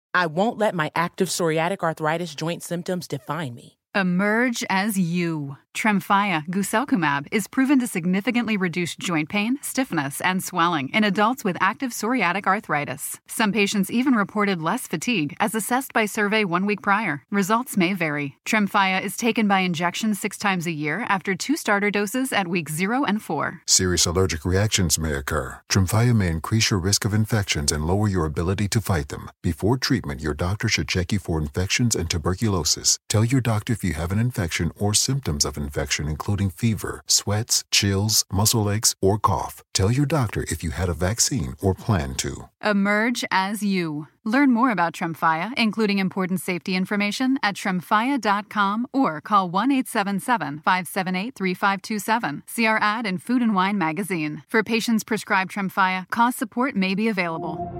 I won't let my active psoriatic arthritis joint symptoms define me. Emerge as you. Tremfya guselkumab is proven to significantly reduce joint pain, stiffness, and swelling in adults with active psoriatic arthritis. Some patients even reported less fatigue as assessed by survey 1 week prior. Results may vary. Tremfya is taken by injection 6 times a year after 2 starter doses at weeks 0 and 4. Serious allergic reactions may occur. Tremfya may increase your risk of infections and lower your ability to fight them. Before treatment, your doctor should check you for infections and tuberculosis. Tell your doctor if you have an infection or symptoms of infection, including fever, sweats, chills, muscle aches, or cough. Tell your doctor if you had a vaccine or plan to. Emerge as you. Learn more about Tremfya, including important safety information, at tremfya.com or call 1-877-578-3527. See our ad in Food and Wine magazine. For patients prescribed Tremfya, cost support may be available.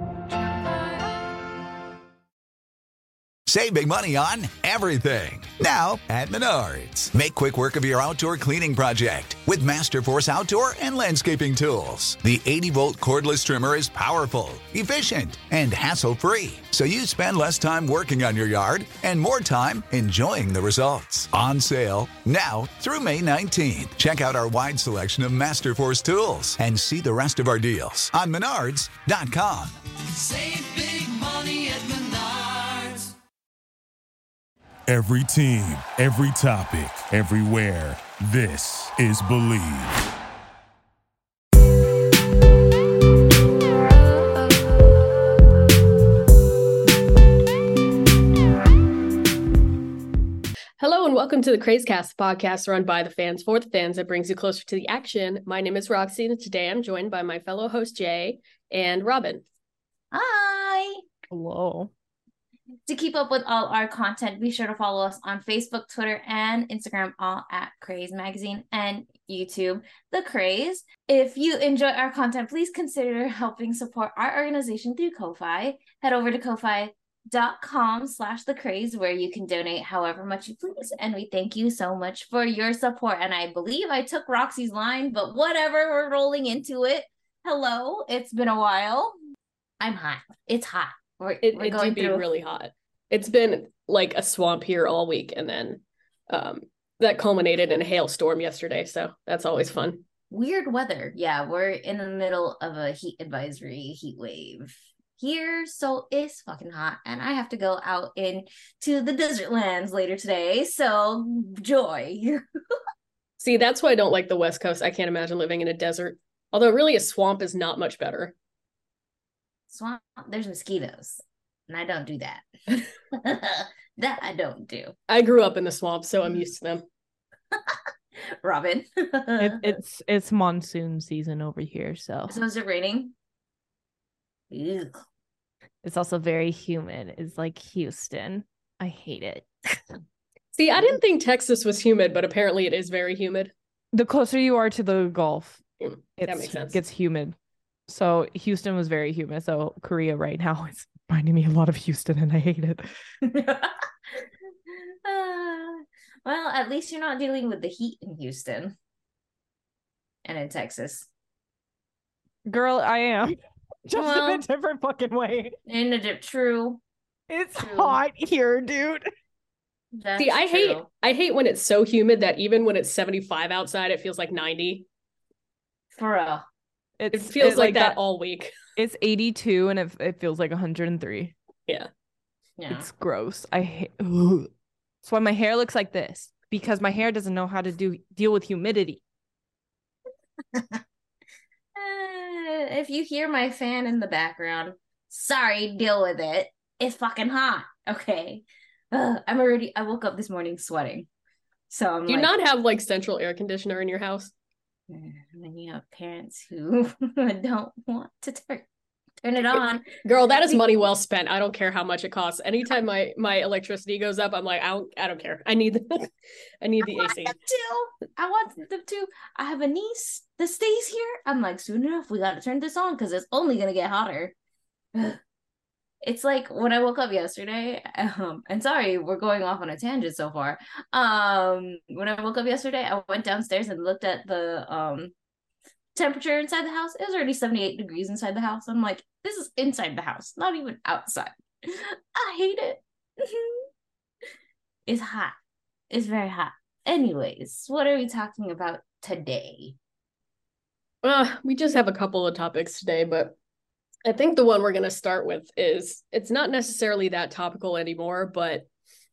Save big money on everything. Now at Menards. Make quick work of your outdoor cleaning project with Masterforce outdoor and landscaping tools. The 80-volt cordless trimmer is powerful, efficient, and hassle-free. So you spend less time working on your yard and more time enjoying the results. On sale now through May 19th. Check out our wide selection of Masterforce tools and see the rest of our deals on Menards.com. Save big money at Menards. Every team, every topic, everywhere. This is Believe. Hello and welcome to the Crazecast podcast run by the fans for the fans that brings you closer to the action. My name is Roxy and today I'm joined by my fellow host Jay and Robin. Hi. Hello. To keep up with all our content, be sure to follow us on Facebook, Twitter, and Instagram, all at Craze Magazine, and YouTube, The Craze. If you enjoy our content, please consider helping support our organization through Ko-Fi. Head over to ko-fi.com/thecraze where you can donate however much you please. And we thank you so much for your support. And I believe I took Roxy's line, but whatever, we're rolling into it. Hello, it's been a while. I'm hot. It's hot. It do be really hot. It's been like a swamp here all week, and then that culminated in a hailstorm yesterday, so that's always fun. Weird weather. Yeah, we're in the middle of a heat advisory, heat wave here, so it's fucking hot, and I have to go out into the desert lands later today, so joy. See, that's why I don't like the West Coast. I can't imagine living in a desert, although really a swamp is not much better. Swamp, there's mosquitoes, and I don't do that. That I don't do. I grew up in the swamp, so I'm used to them. Robin. It's monsoon season over here, so is it raining? Ew. It's also very humid. It's like Houston. I hate it. See, I didn't think Texas was humid, but apparently it is very humid. The closer you are to the Gulf, that makes sense. It gets humid. So Houston was very humid. So Korea right now is reminding me a lot of Houston, and I hate it. Well, at least you're not dealing with the heat in Houston and in Texas. Girl, I am. Just in a different fucking way. True. It's hot here, dude. See, I hate when it's so humid that even when it's 75 outside, it feels like 90. For real. It feels like that all week. It's 82 and it feels like 103. Yeah. It's gross. I hate. Ugh. That's why my hair looks like this, because my hair doesn't know how to deal with humidity. If you hear my fan in the background, sorry, deal with it. It's fucking hot. Okay. I woke up this morning sweating. So Do you not have like central air conditioner in your house? When you have parents who don't want to turn it on. Girl, that is money well spent. I don't care how much it costs. Anytime my electricity goes up, I'm like, I don't care. I need the AC. I want them to. I have a niece that stays here. I'm like, soon enough, we got to turn this on because it's only gonna get hotter. It's like when I woke up yesterday, and sorry, we're going off on a tangent so far. When I woke up yesterday, I went downstairs and looked at the temperature inside the house. It was already 78 degrees inside the house. I'm like, this is inside the house, not even outside. I hate it. It's hot. It's very hot. Anyways, what are we talking about today? We just have a couple of topics today, but I think the one we're going to start with is, it's not necessarily that topical anymore, but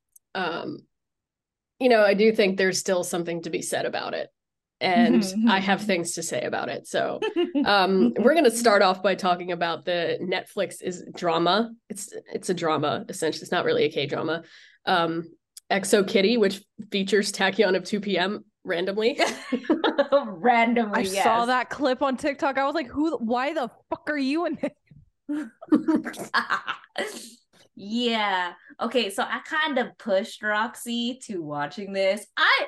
I do think there's still something to be said about it. And I have things to say about it. So we're going to start off by talking about the Netflix is drama. It's a drama, essentially. It's not really a K-drama. Exo Kitty, which features Tachyon of 2 p.m. randomly. Randomly, I saw that clip on TikTok. I was like, why the fuck are you in it? Yeah. Okay, so I kind of pushed Roxy to watching this.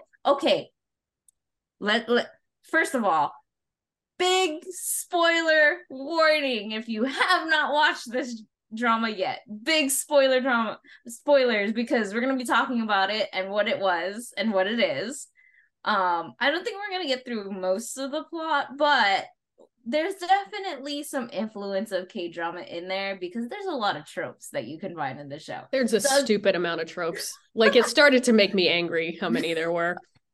First of all, big spoiler warning if you have not watched this drama yet. Big spoilers, because we're going to be talking about it and what it was and what it is. I don't think we're going to get through most of the plot, but there's definitely some influence of K-drama in there because there's a lot of tropes that you can find in the show. There's a stupid amount of tropes. Like, it started to make me angry how many there were.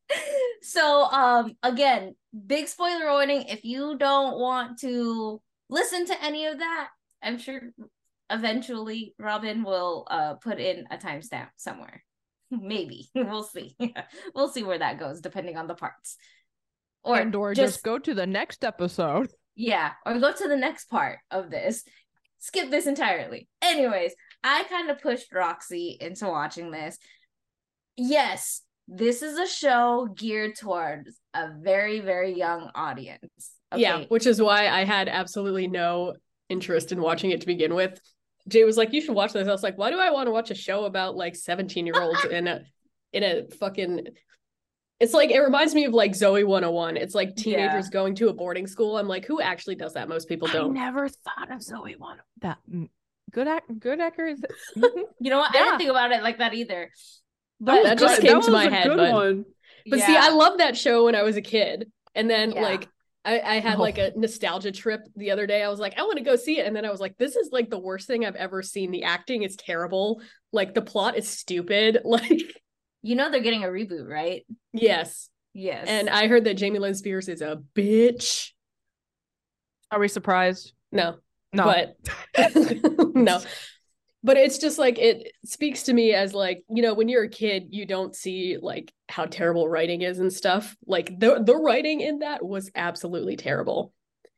So, again, big spoiler warning. If you don't want to listen to any of that, I'm sure eventually Robin will put in a timestamp somewhere. Maybe. We'll see. We'll see where that goes, depending on the parts. Or just go to the next episode. Yeah, or go to the next part of this. Skip this entirely. Anyways, I kind of pushed Roxy into watching this. Yes, this is a show geared towards a very, very young audience. Okay? Yeah, which is why I had absolutely no interest in watching it to begin with. Jay was like, you should watch this. I was like, why do I want to watch a show about like 17-year-olds in a fucking... It's like, it reminds me of like Zoe 101. It's like teenagers going to a boarding school. I'm like, who actually does that? Most people don't. I never thought of Zoe 101. That good actor is... You know what? I didn't think about it like that either. But that just came to my head. But yeah. see, I loved that show when I was a kid. And then like I had like a nostalgia trip the other day. I was like, I want to go see it. And then I was like, this is like the worst thing I've ever seen. The acting is terrible. Like, the plot is stupid. Like, they're getting a reboot, right? Yes. And I heard that Jamie Lynn Spears is a bitch. Are we surprised? No. But no. But it's just like, it speaks to me as like, when you're a kid, you don't see like how terrible writing is and stuff. Like, the writing in that was absolutely terrible.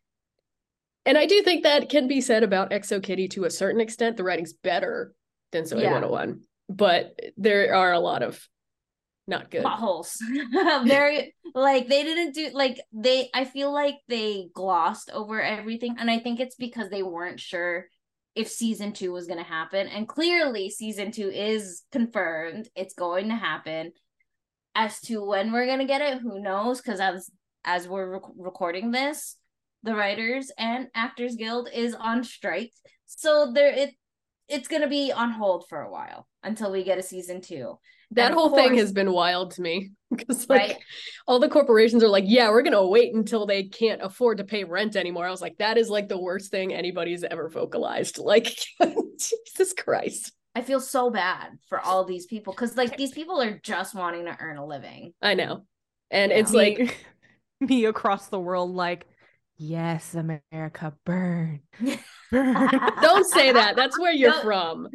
And I do think that can be said about Exo Kitty to a certain extent. The writing's better than Zoe 101. But there are a lot of not good potholes. Very, like, they didn't do, like, I feel like they glossed over everything. And I think it's because they weren't sure if season 2 was going to happen. And clearly season 2 is confirmed. It's going to happen. As to when we're going to get it, who knows? Because as we're recording this, the Writers and Actors Guild is on strike. So it's going to be on hold for a while until we get a season 2. That whole thing has been wild to me. Because like, all the corporations are like, yeah, we're going to wait until they can't afford to pay rent anymore. I was like, that is like the worst thing anybody's ever vocalized. Like, Jesus Christ. I feel so bad for all these people because like these people are just wanting to earn a living. I know. And it's like me across the world, like, yes, America, burn. Burn. Don't say that. That's where you're from.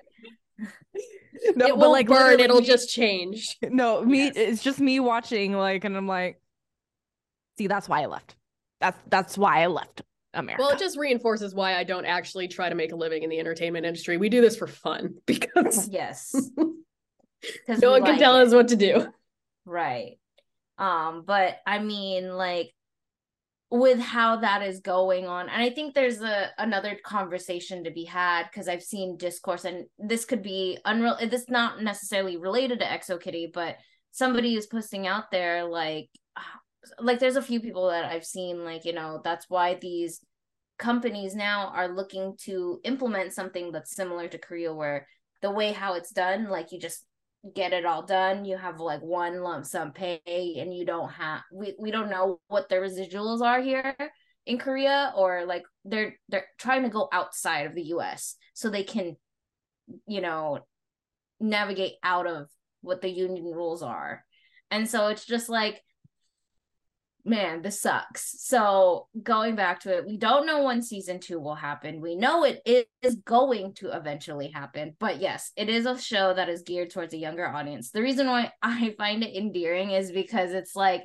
No, it but won't like burn, it'll just change. No, it's just me watching, like, and I'm like, see, that's why I left. That's why I left America. Well, it just reinforces why I don't actually try to make a living in the entertainment industry. We do this for fun because yes, no one can tell us what to do. Right. But I mean, like, with how that is going on, and I think there's another conversation to be had because I've seen discourse, and this could be unreal. This not necessarily related to Exo Kitty, but somebody is posting out there like there's a few people that I've seen like, that's why these companies now are looking to implement something that's similar to Korea, where the way how it's done, like, you just get it all done, you have like one lump sum pay, and you don't have we don't know what the residuals are here in Korea, or like they're trying to go outside of the US so they can you know, navigate out of what the union rules are. And so it's just like, man, this sucks. So going back to it, we don't know when season 2 will happen. We know it is going to eventually happen. But yes, it is a show that is geared towards a younger audience. The reason why I find it endearing is because it's like,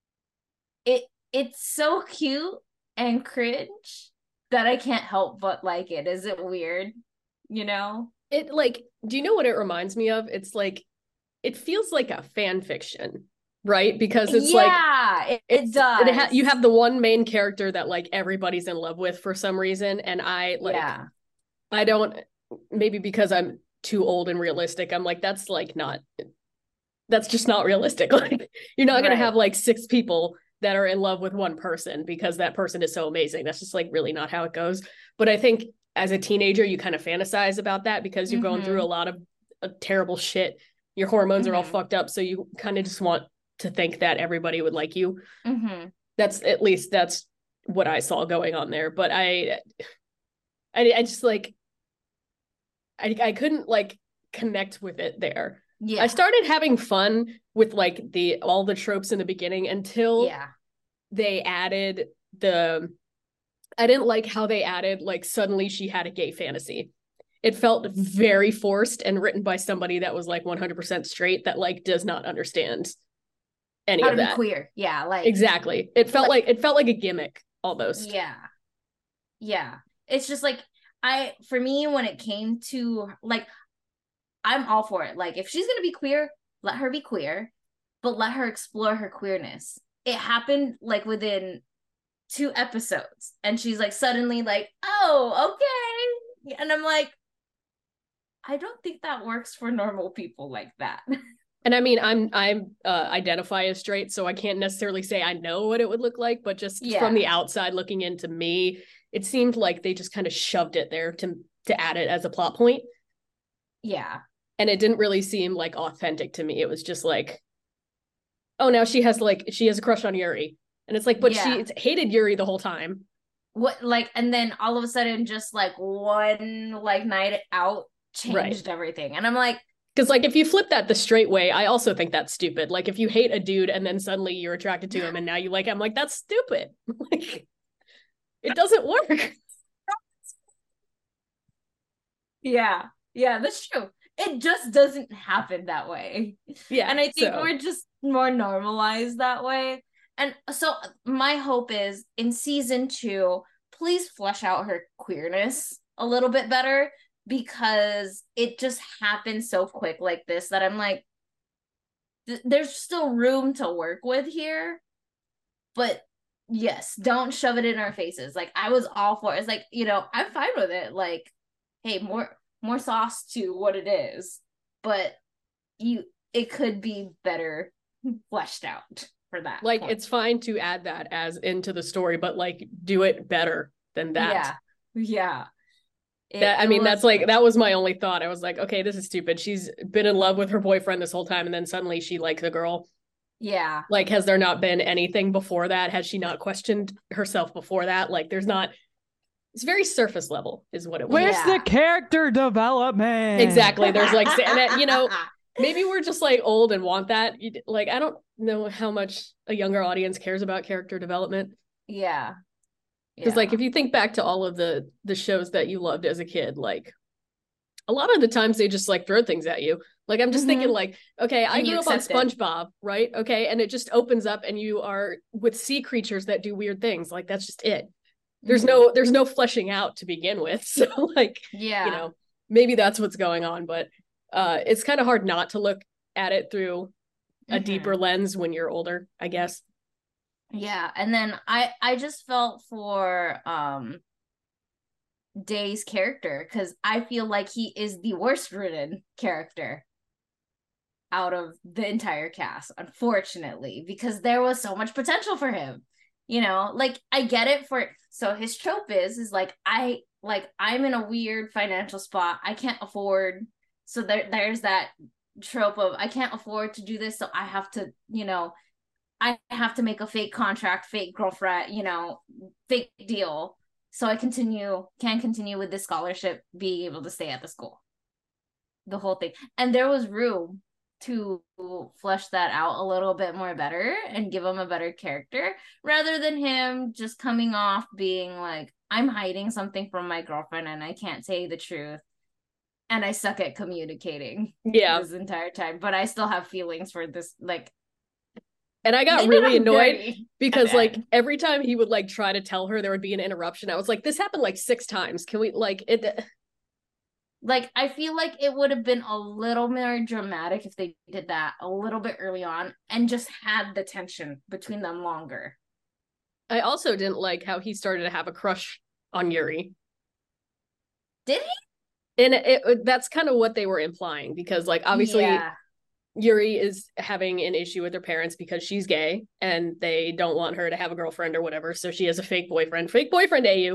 it's so cute and cringe that I can't help but like it. Is it weird? You know? It like, do you know what it reminds me of? It's like, it feels like a fan fiction, right? Because it's it does. You have the one main character that like everybody's in love with for some reason, and I don't, maybe because I'm too old and realistic, I'm like, that's just not realistic. Like, you're not gonna have like 6 people that are in love with one person because that person is so amazing. That's just like really not how it goes. But I think as a teenager, you kind of fantasize about that because you're going through a lot of terrible shit. Your hormones are all fucked up. So you kind of just want to think that everybody would like you. That's what I saw going on there. But I just like, I couldn't like connect with it there. Yeah. I started having fun with like all the tropes in the beginning until they added I didn't like how they added like suddenly she had a gay fantasy. It felt very forced and written by somebody that was like 100% straight that like does not understand any how of to that. Be queer. Yeah, like exactly. It felt like a gimmick almost. Yeah. It's just like for me when it came to like, I'm all for it. Like, if she's going to be queer, let her be queer, but let her explore her queerness. It happened like within 2 episodes. And she's like, suddenly like, oh, okay. And I'm like, I don't think that works for normal people like that. And I mean, I'm identify as straight, so I can't necessarily say I know what it would look like, but just from the outside looking into me, it seemed like they just kind of shoved it there to add it as a plot point. Yeah. And it didn't really seem like authentic to me. It was just like, oh, now she has a crush on Yuri. And it's like, but she hated Yuri the whole time. What, like, and then all of a sudden just like one like night out changed everything. And I'm like, because like if you flip that the straight way, I also think that's stupid. Like if you hate a dude and then suddenly you're attracted to him and now you like him, I'm like, that's stupid. Like it doesn't work. Yeah, that's true. It just doesn't happen that way. Yeah. And I think we're just more normalized that way. And so my hope is in season 2, please flesh out her queerness a little bit better, because it just happened so quick like this that I'm like, there's still room to work with here. But yes, don't shove it in our faces. Like, I was all for it. It's like, you know, I'm fine with it. Like, hey, more sauce to what it is, but it could be better fleshed out for that. Like point. It's fine to add that as into the story, but like do it better than that. Yeah. That was my only thought. I was like, okay, this is stupid. She's been in love with her boyfriend this whole time, and then suddenly she likes the girl. Yeah. Like, has there not been anything before that? Has she not questioned herself before that? Like, there's not. It's very surface level, is what it was. Where's the character development? Exactly. There's like, and you know, maybe we're just like old and want that. Like, I don't know how much a younger audience cares about character development. Yeah. Because like, if you think back to all of the shows that you loved as a kid, like a lot of the times they just like throw things at you. Like, I'm just thinking like, okay, I grew up on SpongeBob, right? Okay. And it just opens up and you are with sea creatures that do weird things. Like, that's just it. There's no fleshing out to begin with. So like, you know, maybe that's what's going on, but it's kind of hard not to look at it through a deeper lens when you're older, I guess. Yeah. And then I just felt for Day's character, because I feel like he is the worst written character out of the entire cast, unfortunately, because there was so much potential for him. You know, like, I get it so his trope is like, I'm in a weird financial spot. I can't afford. So there's that trope of, I can't afford to do this. So I have to, you know, I have to make a fake contract, fake girlfriend, you know, fake deal. So I can continue with this scholarship, being able to stay at the school. the whole thing. And there was room to flesh that out a little bit more better and give him a better character rather than him just coming off being like, I'm hiding something from my girlfriend and I can't say the truth and I suck at communicating this entire time, but I still have feelings for this, like. And I got really annoyed because like every time he would like try to tell her, there would be an interruption. I was like, this happened like 6 times. Can we like it? Like, I feel like it would have been a little more dramatic if they did that a little bit early on and just had the tension between them longer. I also didn't like how he started to have a crush on Yuri. Did he? And that's kind of what they were implying because like obviously Yuri is having an issue with her parents because she's gay and they don't want her to have a girlfriend or whatever. So she has a fake boyfriend, AU.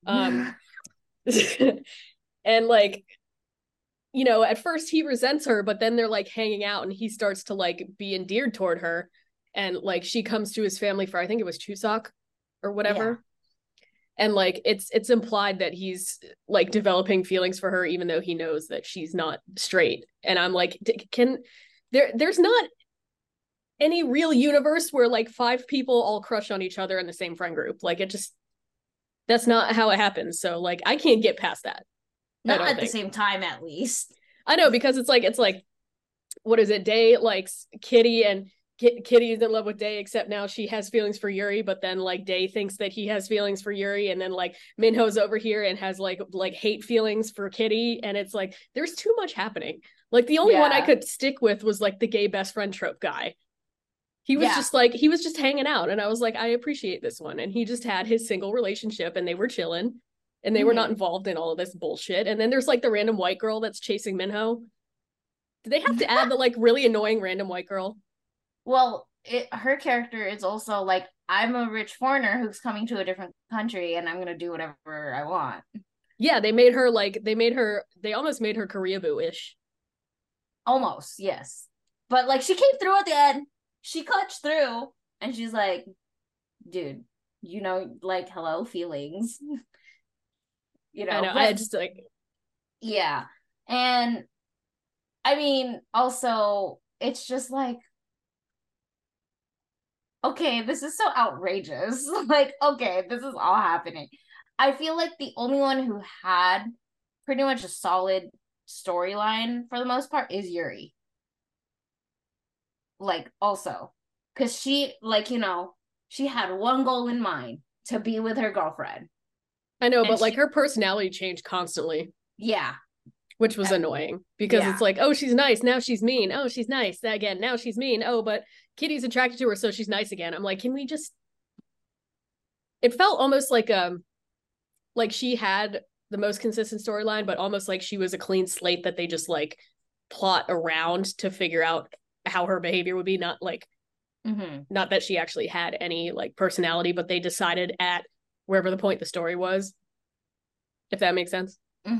And like, you know, at first he resents her, but then they're like hanging out and he starts to like be endeared toward her. And like she comes to his family for, I think it was Chuseok or whatever. Yeah. And like it's implied that he's like developing feelings for her, even though he knows that she's not straight. And I'm like, there's not any real universe where like 5 people all crush on each other in the same friend group. Like that's not how it happens. So like I can't get past that. Not at the same time, at least. I know, because it's like, what is it? Day likes Kitty and Kitty is in love with Day, except now she has feelings for Yuri, but then like Day thinks that he has feelings for Yuri, and then like Minho's over here and has like hate feelings for Kitty, and it's like there's too much happening. Like the only one I could stick with was like the gay best friend trope guy. He was just like, he was just hanging out, and I was like, I appreciate this one. And he just had his single relationship and they were chilling. And they were not involved in all of this bullshit. And then there's like the random white girl that's chasing Minho. Do they have to add the like really annoying random white girl? Well, her character is also like, I'm a rich foreigner who's coming to a different country and I'm going to do whatever I want. Yeah, they almost made her Korea Boo-ish. Almost, yes. But like she came through at the end. She clutched through and she's like, dude, you know, like, hello, feelings. You know, I just like, yeah. And I mean, also, it's just like, okay, this is so outrageous. Like, okay, this is all happening. I feel like the only one who had pretty much a solid storyline for the most part is Yuri. Like, also, because she, like, you know, she had one goal in mind, to be with her girlfriend. I know, but like her personality changed constantly. Yeah. Which was annoying because it's like, oh, she's nice. Now she's mean. Oh, she's nice. Again, now she's mean. Oh, but Kitty's attracted to her, so she's nice again. I'm like, can we just... It felt almost like she had the most consistent storyline, but almost like she was a clean slate that they just like plot around to figure out how her behavior would be. Not like, not that she actually had any like personality, but they decided at wherever the point the story was, if that makes sense.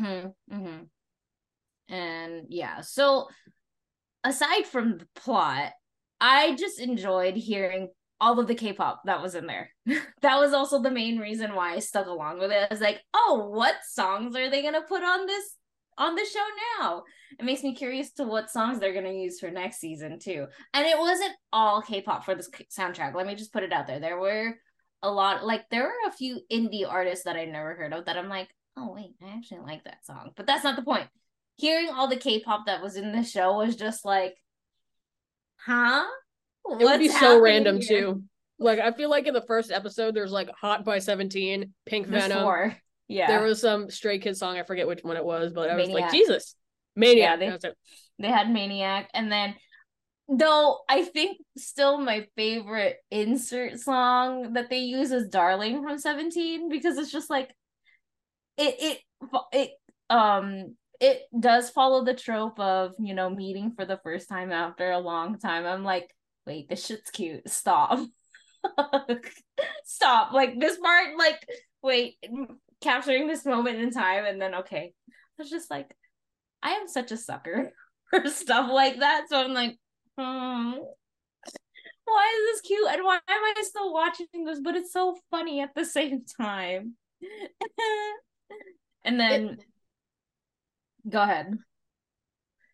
And yeah, so aside from the plot, I just enjoyed hearing all of the K-pop that was in there. That was also the main reason why I stuck along with it. I was like, oh, what songs are they gonna put on the show now? It makes me curious to what songs they're gonna use for next season too. And it wasn't all K-pop for this soundtrack. Let me just put it out there. There were a lot, like there were a few indie artists that I never heard of that I'm like, oh wait, I actually like that song. But that's not the point. Hearing all the K-pop that was in the show was just like, huh? It would be so random too. Like I feel like in the first episode there's like Hot by 17, Pink Venom. 4. Yeah. There was some Stray Kids song, I forget which one it was, but I was Maniac. like, Jesus. Maniac. Yeah, they had Maniac, and then though I think still my favorite insert song that they use is Darling from 17, because it's just like it does follow the trope of, you know, meeting for the first time after a long time. I'm like, wait, this shit's cute. Stop. Stop. Like this part, like, wait, capturing this moment in time, and then okay. It's just like, I am such a sucker for stuff like that. So I'm like, why is this cute? And why am I still watching this? But it's so funny at the same time. And then go ahead.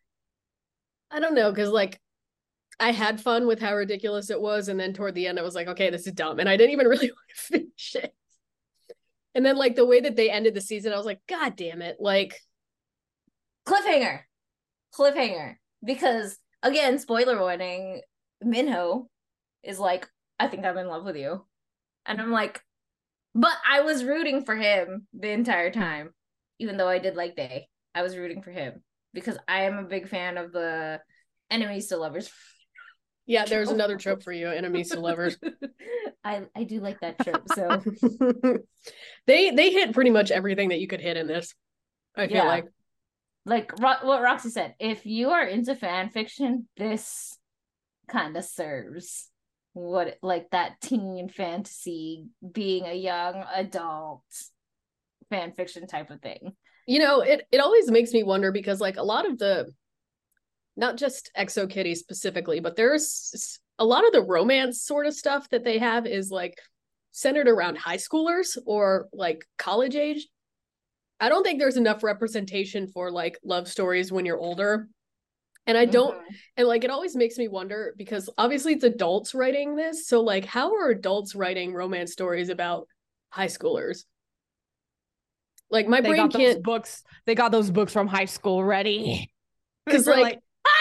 I don't know, because like I had fun with how ridiculous it was, and then toward the end I was like, okay, this is dumb, and I didn't even really want to finish it. And then like the way that they ended the season, I was like, God damn it. Like Cliffhanger. Because again, spoiler warning, Minho is like, I think I'm in love with you. And I'm like, but I was rooting for him the entire time. Even though I did like Day, I was rooting for him because I am a big fan of the enemies to lovers. Yeah, there's another trope for you, enemies to lovers. I do like that trope. So they hit pretty much everything that you could hit in this. I feel like what Roxy said, if you are into fan fiction, this kind of serves what like that teen fantasy, being a young adult fan fiction type of thing. You know, it always makes me wonder because like a lot of the, not just Exo Kitty specifically, but there's a lot of the romance sort of stuff that they have is like centered around high schoolers or like college age. I don't think there's enough representation for like love stories when you're older. And I don't, and like it always makes me wonder because obviously it's adults writing this. So like, how are adults writing romance stories about high schoolers? Like my brain can't. Books. They got those books from high school ready. Because like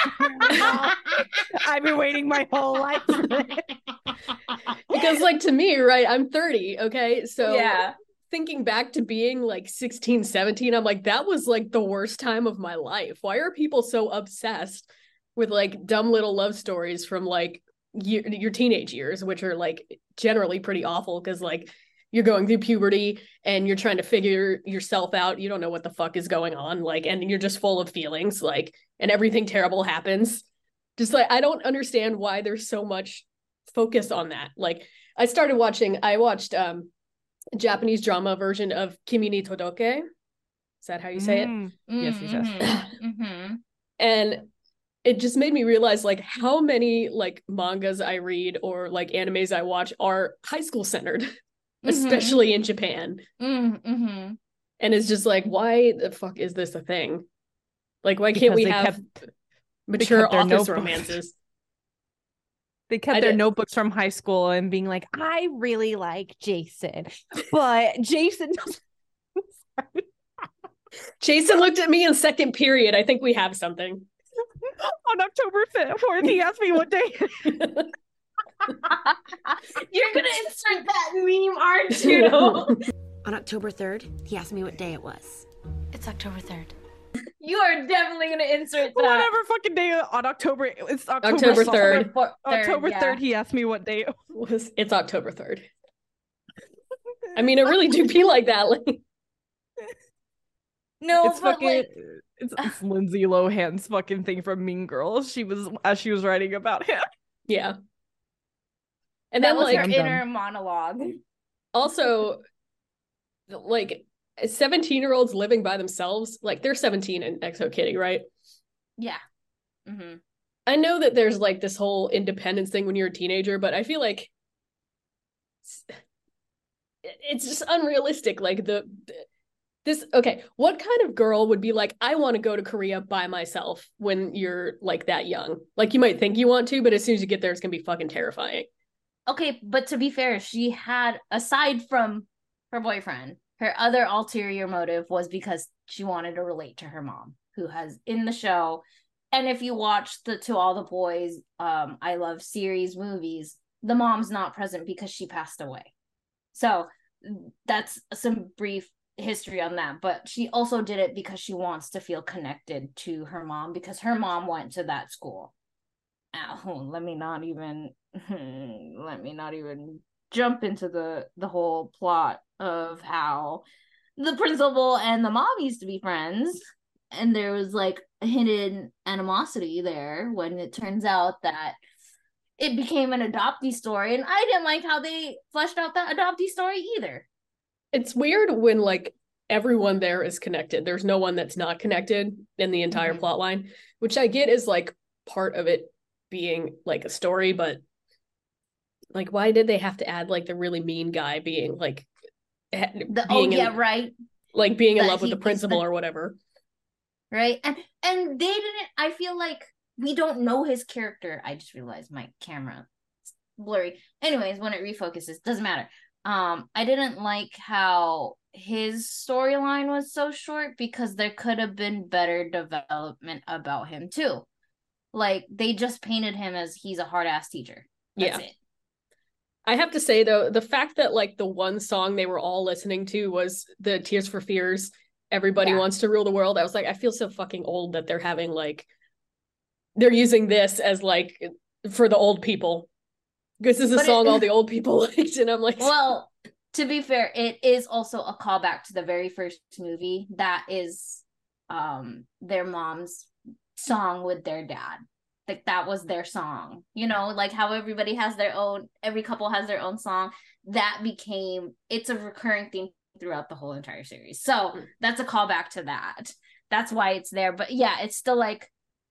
I've been waiting my whole life for this. Because like to me, right, I'm 30, okay? So yeah, thinking back to being like 16, 17, I'm like, that was like the worst time of my life. Why are people so obsessed with like dumb little love stories from like your teenage years, which are like generally pretty awful because like you're going through puberty and you're trying to figure yourself out. You don't know what the fuck is going on. Like, and you're just full of feelings, like, and everything terrible happens. Just like, I don't understand why there's so much focus on that. Like I watched a Japanese drama version of Kimi ni Todoke. Is that how you say it? Yes. And it just made me realize like how many like mangas I read or like animes I watch are high school centered. Especially in Japan. And it's just like, why the fuck is this a thing? Like, why can't we have mature office romances? They kept their notebooks from high school and being like, I really like Jason, but Jason doesn't. Jason looked at me in second period. I think we have something. On October 4th, he asked me what day. You're gonna insert that meme, aren't you? On October 3rd, he asked me what day it was. It's October 3rd. You are definitely gonna insert that. Whatever fucking day on October. It's October 3rd. October 3rd, he asked me what day it was. It's October 3rd. I mean, it really do be like that. Like, no, it's fucking. Like, it's Lindsay Lohan's fucking thing from Mean Girls. She was writing about him. Yeah. And that was like her inner monologue. Also, like 17-year-olds living by themselves, like they're 17 in Exo Kitty, right? Yeah. I know that there's like this whole independence thing when you're a teenager, but I feel like it's just unrealistic. Like what kind of girl would be like, I want to go to Korea by myself when you're like that young? Like you might think you want to, but as soon as you get there, it's gonna be fucking terrifying. Okay, but to be fair, she had, aside from her boyfriend, her other ulterior motive was because she wanted to relate to her mom, who has in the show. And if you watch the To All the Boys, I Love series movies, the mom's not present because she passed away. So that's some brief history on that. But she also did it because she wants to feel connected to her mom because her mom went to that school. Let me not even jump into the whole plot of how the principal and the mom used to be friends, and there was like a hidden animosity there when it turns out that it became an adoptee story, and I didn't like how they fleshed out that adoptee story either. It's weird when like everyone there is connected. There's no one that's not connected in the entire plot line, which I get is like part of it being like a story, but like why did they have to add like the really mean guy being like right, like being in love with the principal or whatever, right? And they didn't, I feel like we don't know his character. I just realized my camera is blurry. Anyways, when it refocuses, doesn't matter. I didn't like how his storyline was so short because there could have been better development about him too. Like, they just painted him as he's a hard ass teacher. That's it. I have to say though, the fact that like the one song they were all listening to was the Tears for Fears, Everybody Wants to Rule the World. I was like, I feel so fucking old that they're having like, they're using this as like for the old people. This is a song all the old people liked, and I'm like, well, to be fair, it is also a callback to the very first movie. That is their mom's song with their dad. Like, that was their song, you know, like how everybody has their own, every couple has their own song. That became, it's a recurring theme throughout the whole entire series. So that's a callback to that. That's why it's there. But yeah, it's still like,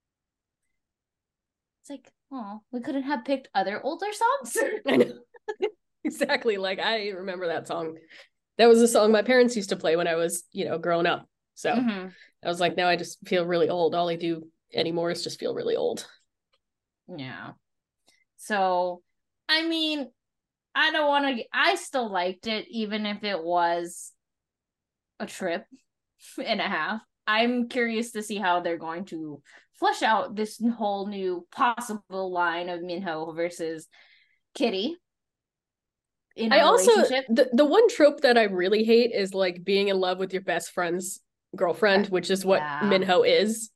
it's like, oh, we couldn't have picked other older songs. I know. Exactly. Like, I remember that song. That was a song my parents used to play when I was, you know, growing up. So I was like, now I just feel really old. All I do anymore is just feel really old. Yeah. So, I mean, I don't want to, I still liked it, even if it was a trip and a half. I'm curious to see how they're going to flesh out this whole new possible line of Minho versus Kitty. I also, the one trope that I really hate is like being in love with your best friend's girlfriend, which is what Minho is.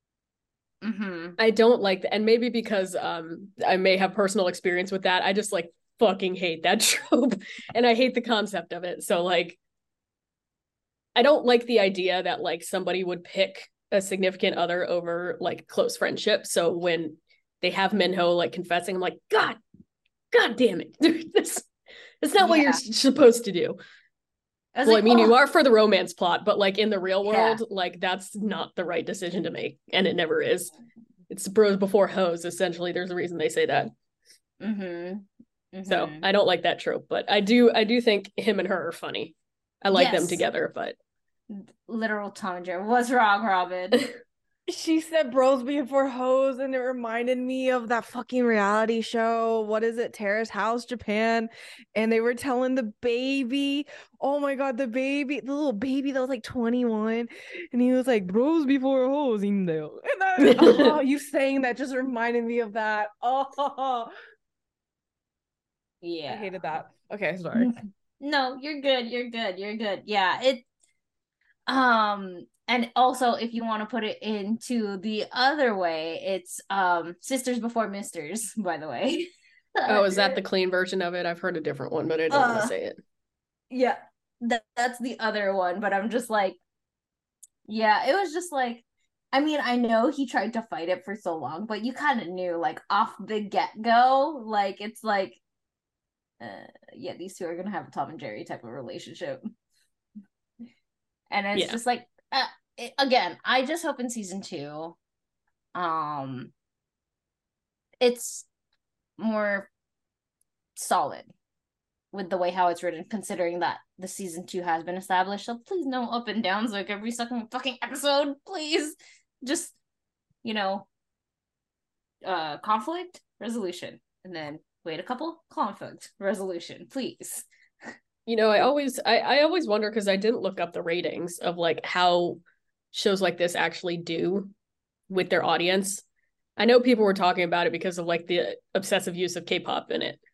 I don't like that, and maybe because I may have personal experience with that, I just like fucking hate that trope, and I hate the concept of it. So like, I don't like the idea that like somebody would pick a significant other over like close friendship. So when they have Minho like confessing, I'm like, God damn it, that's not what you're supposed to do. Well, like, I mean, you are for the romance plot, but like in the real world, like that's not the right decision to make, and it never is. It's bros before hoes, essentially. There's a reason they say that. So I don't like that trope, but I do think him and her are funny. I like them together, but literal Tom and Jerry. What's wrong, Robin? She said bros before hoes, and it reminded me of that fucking reality show. What is it? Terrace House Japan. And they were telling the baby, oh my god, the little baby that was like 21, and he was like, bros before hoes in there. And you saying that just reminded me of that. Yeah, I hated that. Okay, sorry. No, you're good. Yeah, it and also, if you want to put it into the other way, it's Sisters Before Misters, by the way. Oh, is that the clean version of it? I've heard a different one, but I don't want to say it. Yeah, that's the other one, but I'm just like, yeah, it was just like, I mean, I know he tried to fight it for so long, but you kind of knew, like, off the get-go, like, it's like, yeah, these two are gonna have a Tom and Jerry type of relationship. And it's just like, again, I just hope in season 2, it's more solid with the way how it's written, considering that the season 2 has been established. So please, no up and downs like every second fucking episode, please. Just, you know, conflict resolution, and then wait a couple, conflict resolution, please. You know, I always wonder, because I didn't look up the ratings of like how shows like this actually do with their audience. I know people were talking about it because of like the obsessive use of K-pop in it.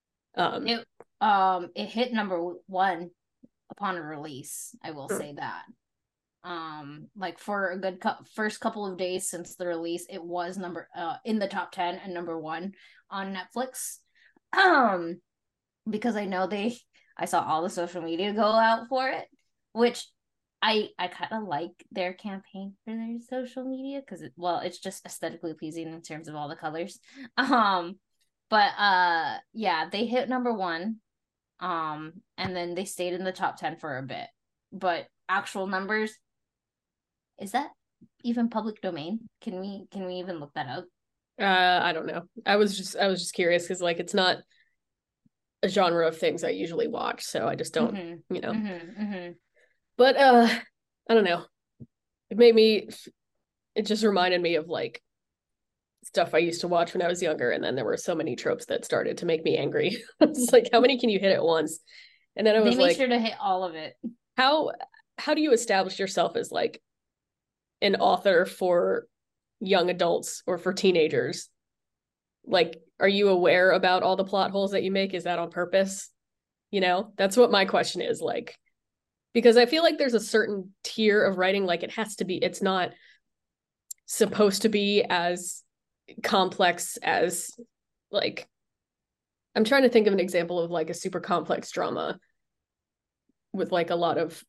It hit number 1 upon a release. I will say that. Like for a good first couple of days since the release, it was in the top 10 and number 1 on Netflix. Because I know I saw all the social media go out for it, which I kind of like their campaign for their social media, because it's just aesthetically pleasing in terms of all the colors. But yeah, they hit number 1, and then they stayed in the top 10 for a bit. But actual numbers, is that even public domain? Can we even look that up? I don't know. I was just curious, because like it's not a genre of things I usually watch, so I just don't, you know. But I don't know. It just reminded me of like stuff I used to watch when I was younger, and then there were so many tropes that started to make me angry. It's like, how many can you hit at once? And then I was They made like, sure to hit all of it. how do you establish yourself as like an author for young adults or for teenagers? Like, are you aware about all the plot holes that you make? Is that on purpose? You know, that's what my question is, like, because I feel like there's a certain tier of writing, like it has to be, it's not supposed to be as complex as, like, I'm trying to think of an example of like a super complex drama with like a lot of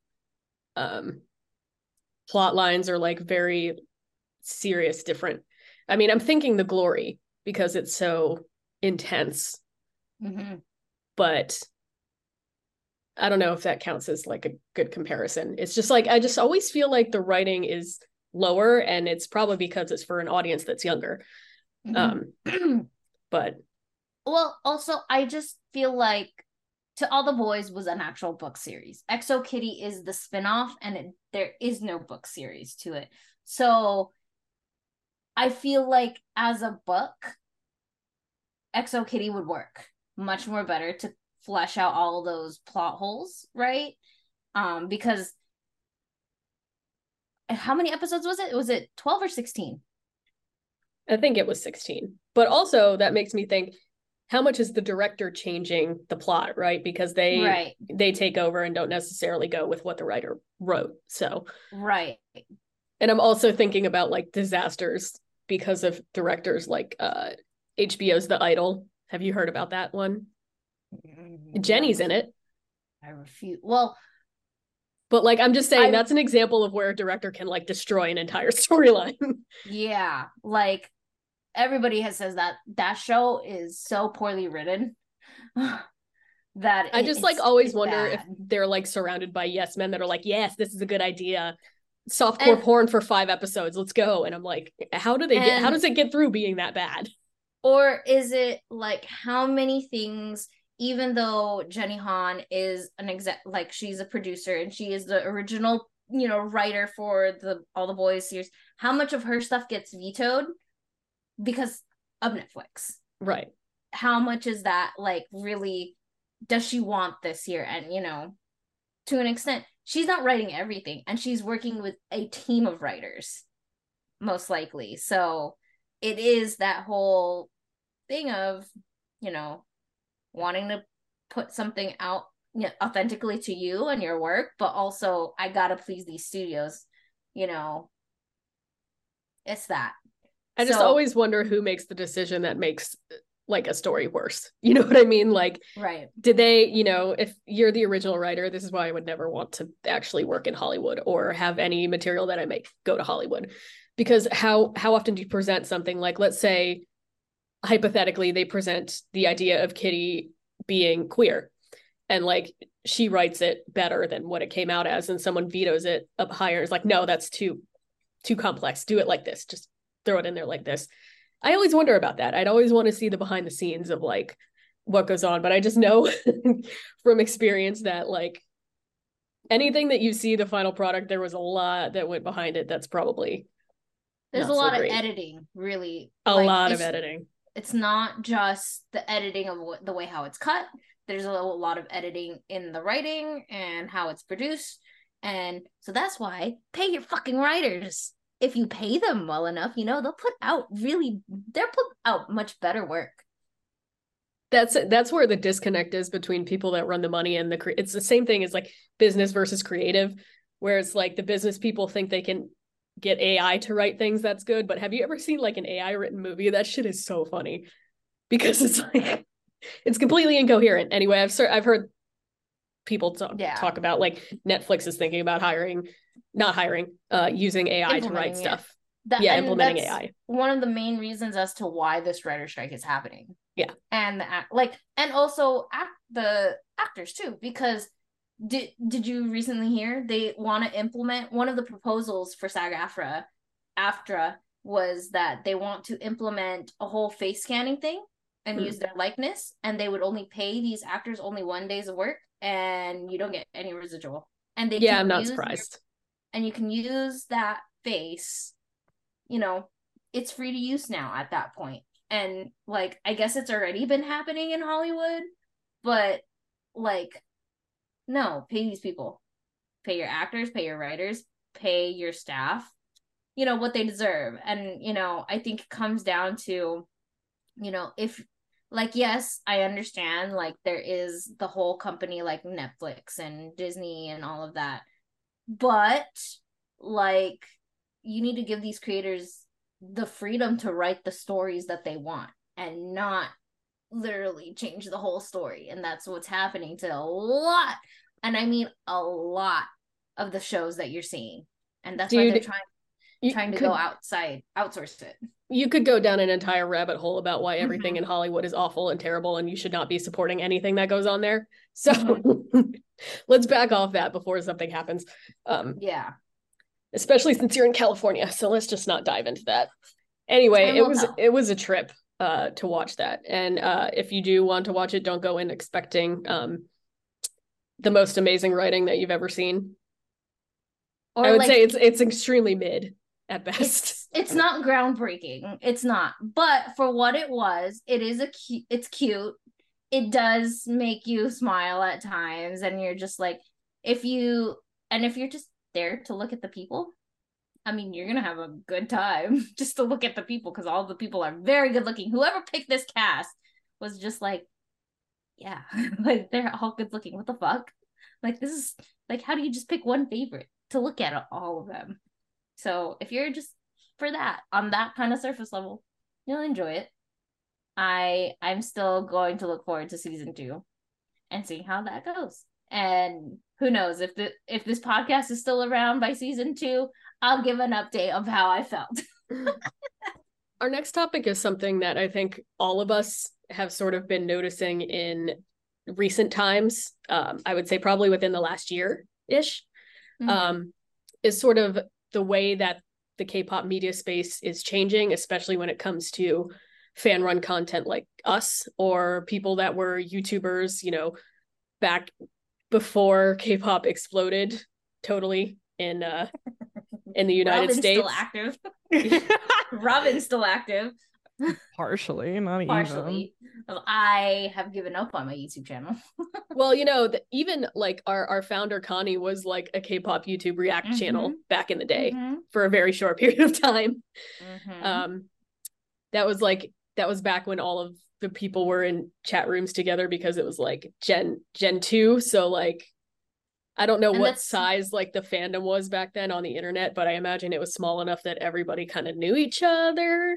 plot lines or like very serious different. I mean, I'm thinking The Glory because it's so intense, but I don't know if that counts as like a good comparison. It's just like, I just always feel like the writing is lower, and it's probably because it's for an audience that's younger. But well, also I just feel like To All the Boys was an actual book series. Exo Kitty is the spinoff, and there is no book series to it. So I feel like as a book, Exo Kitty would work much more better to flesh out all those plot holes, right? Because how many episodes was it? Was it 12 or 16? I think it was 16. But also that makes me think, how much is the director changing the plot, right? Because they take over and don't necessarily go with what the writer wrote. So right. And I'm also thinking about like disasters because of directors like HBO's The Idol. Have you heard about that one? Jenny's in it. I refuse. Well, but like, I'm just saying that's an example of where a director can like destroy an entire storyline. Yeah, like everybody says that show is so poorly written that I just like always wonder if they're like surrounded by yes men that are like, yes, this is a good idea. Softcore porn for 5 episodes. Let's go. And I'm like, how does it get through being that bad? Or is it like how many things, even though Jenny Han is like she's a producer and she is the original, writer for All the Boys series, how much of her stuff gets vetoed because of Netflix? Right. How much is that like really, does she want this here? And, to an extent, she's not writing everything, and she's working with a team of writers, most likely. So it is that whole thing of, wanting to put something out authentically to you and your work, but also I gotta please these studios. It's that. I just always wonder who makes the decision that makes like a story worse. You know what I mean? Like, right. Did they, if you're the original writer, this is why I would never want to actually work in Hollywood or have any material that I make go to Hollywood. Because how often do you present something like, let's say, hypothetically, they present the idea of Kitty being queer, and like she writes it better than what it came out as, and someone vetoes it up higher. It's like, no, that's too complex. Do it like this. Just throw it in there like this. I always wonder about that. I'd always want to see the behind the scenes of like what goes on, but I just know from experience that like anything that you see the final product, there was a lot that went behind it. That's probably there's a lot of editing, really. A lot of editing. It's not just the editing of the way how it's cut. There's a lot of editing in the writing and how it's produced. And so that's why pay your fucking writers. If you pay them well enough, they'll put out much better work. That's where the disconnect is between people that run the money and it's the same thing as like business versus creative, where it's like the business people think they can get AI to write things that's good. But have you ever seen like an AI written movie? That shit is so funny because it's like, it's completely incoherent. Anyway, I've heard people talk about like Netflix is thinking about using AI to write stuff. Implementing AI. One of the main reasons as to why this writer strike is happening. Yeah. And and also the actors too, because did you recently hear they want to implement one of the proposals for SAG-AFTRA was that they want to implement a whole face scanning thing and use their likeness, and they would only pay these actors only 1 day's of work, and you don't get any residual. And I'm not surprised. And you can use that face, it's free to use now at that point. And like, I guess it's already been happening in Hollywood, but like, no, pay these people. Pay your actors, pay your writers, pay your staff, you know, what they deserve. And, you know, I think it comes down to, you know, if like, yes, I understand, like, there is the whole company like Netflix and Disney and all of that. But like, you need to give these creators the freedom to write the stories that they want and not literally change the whole story. And that's what's happening to a lot, and I mean a lot, of the shows that you're seeing. And that's why they're trying to go outside, outsource it. You could go down an entire rabbit hole about why everything in Hollywood is awful and terrible, and you should not be supporting anything that goes on there. So let's back off that before something happens. Yeah. Especially since you're in California. So let's just not dive into that. Anyway, it was a trip to watch that. And if you do want to watch it, don't go in expecting the most amazing writing that you've ever seen. Or I would say it's extremely mid at best. It's not groundbreaking. It's not. But for what it was, it's cute. It does make you smile at times, and you're just like, if you're just there to look at the people, I mean, you're gonna have a good time just to look at the people, because all the people are very good looking. Whoever picked this cast was just like, yeah, like they're all good looking. What the fuck? Like, this is like, how do you just pick one favorite to look at all of them? So if you're just for that on that kind of surface level, you'll enjoy it. I'm still going to look forward to season 2 and seeing how that goes. And who knows, if this podcast is still around by season 2, I'll give an update of how I felt. Our next topic is something that I think all of us have sort of been noticing in recent times. I would say probably within the last year-ish, is sort of the way that the K-pop media space is changing, especially when it comes to fan-run content like us, or people that were YouTubers, you know, back before K-pop exploded totally in the United States. Still active. Robin's still active. Partially, not Partially. even. I have given up on my YouTube channel. Well, you know, even like our founder Connie was like a K-pop YouTube react channel back in the day for a very short period of time. That was back when all of the people were in chat rooms together, because it was like Gen 2. So like, I don't know what size like the fandom was back then on the internet, but I imagine it was small enough that everybody kind of knew each other.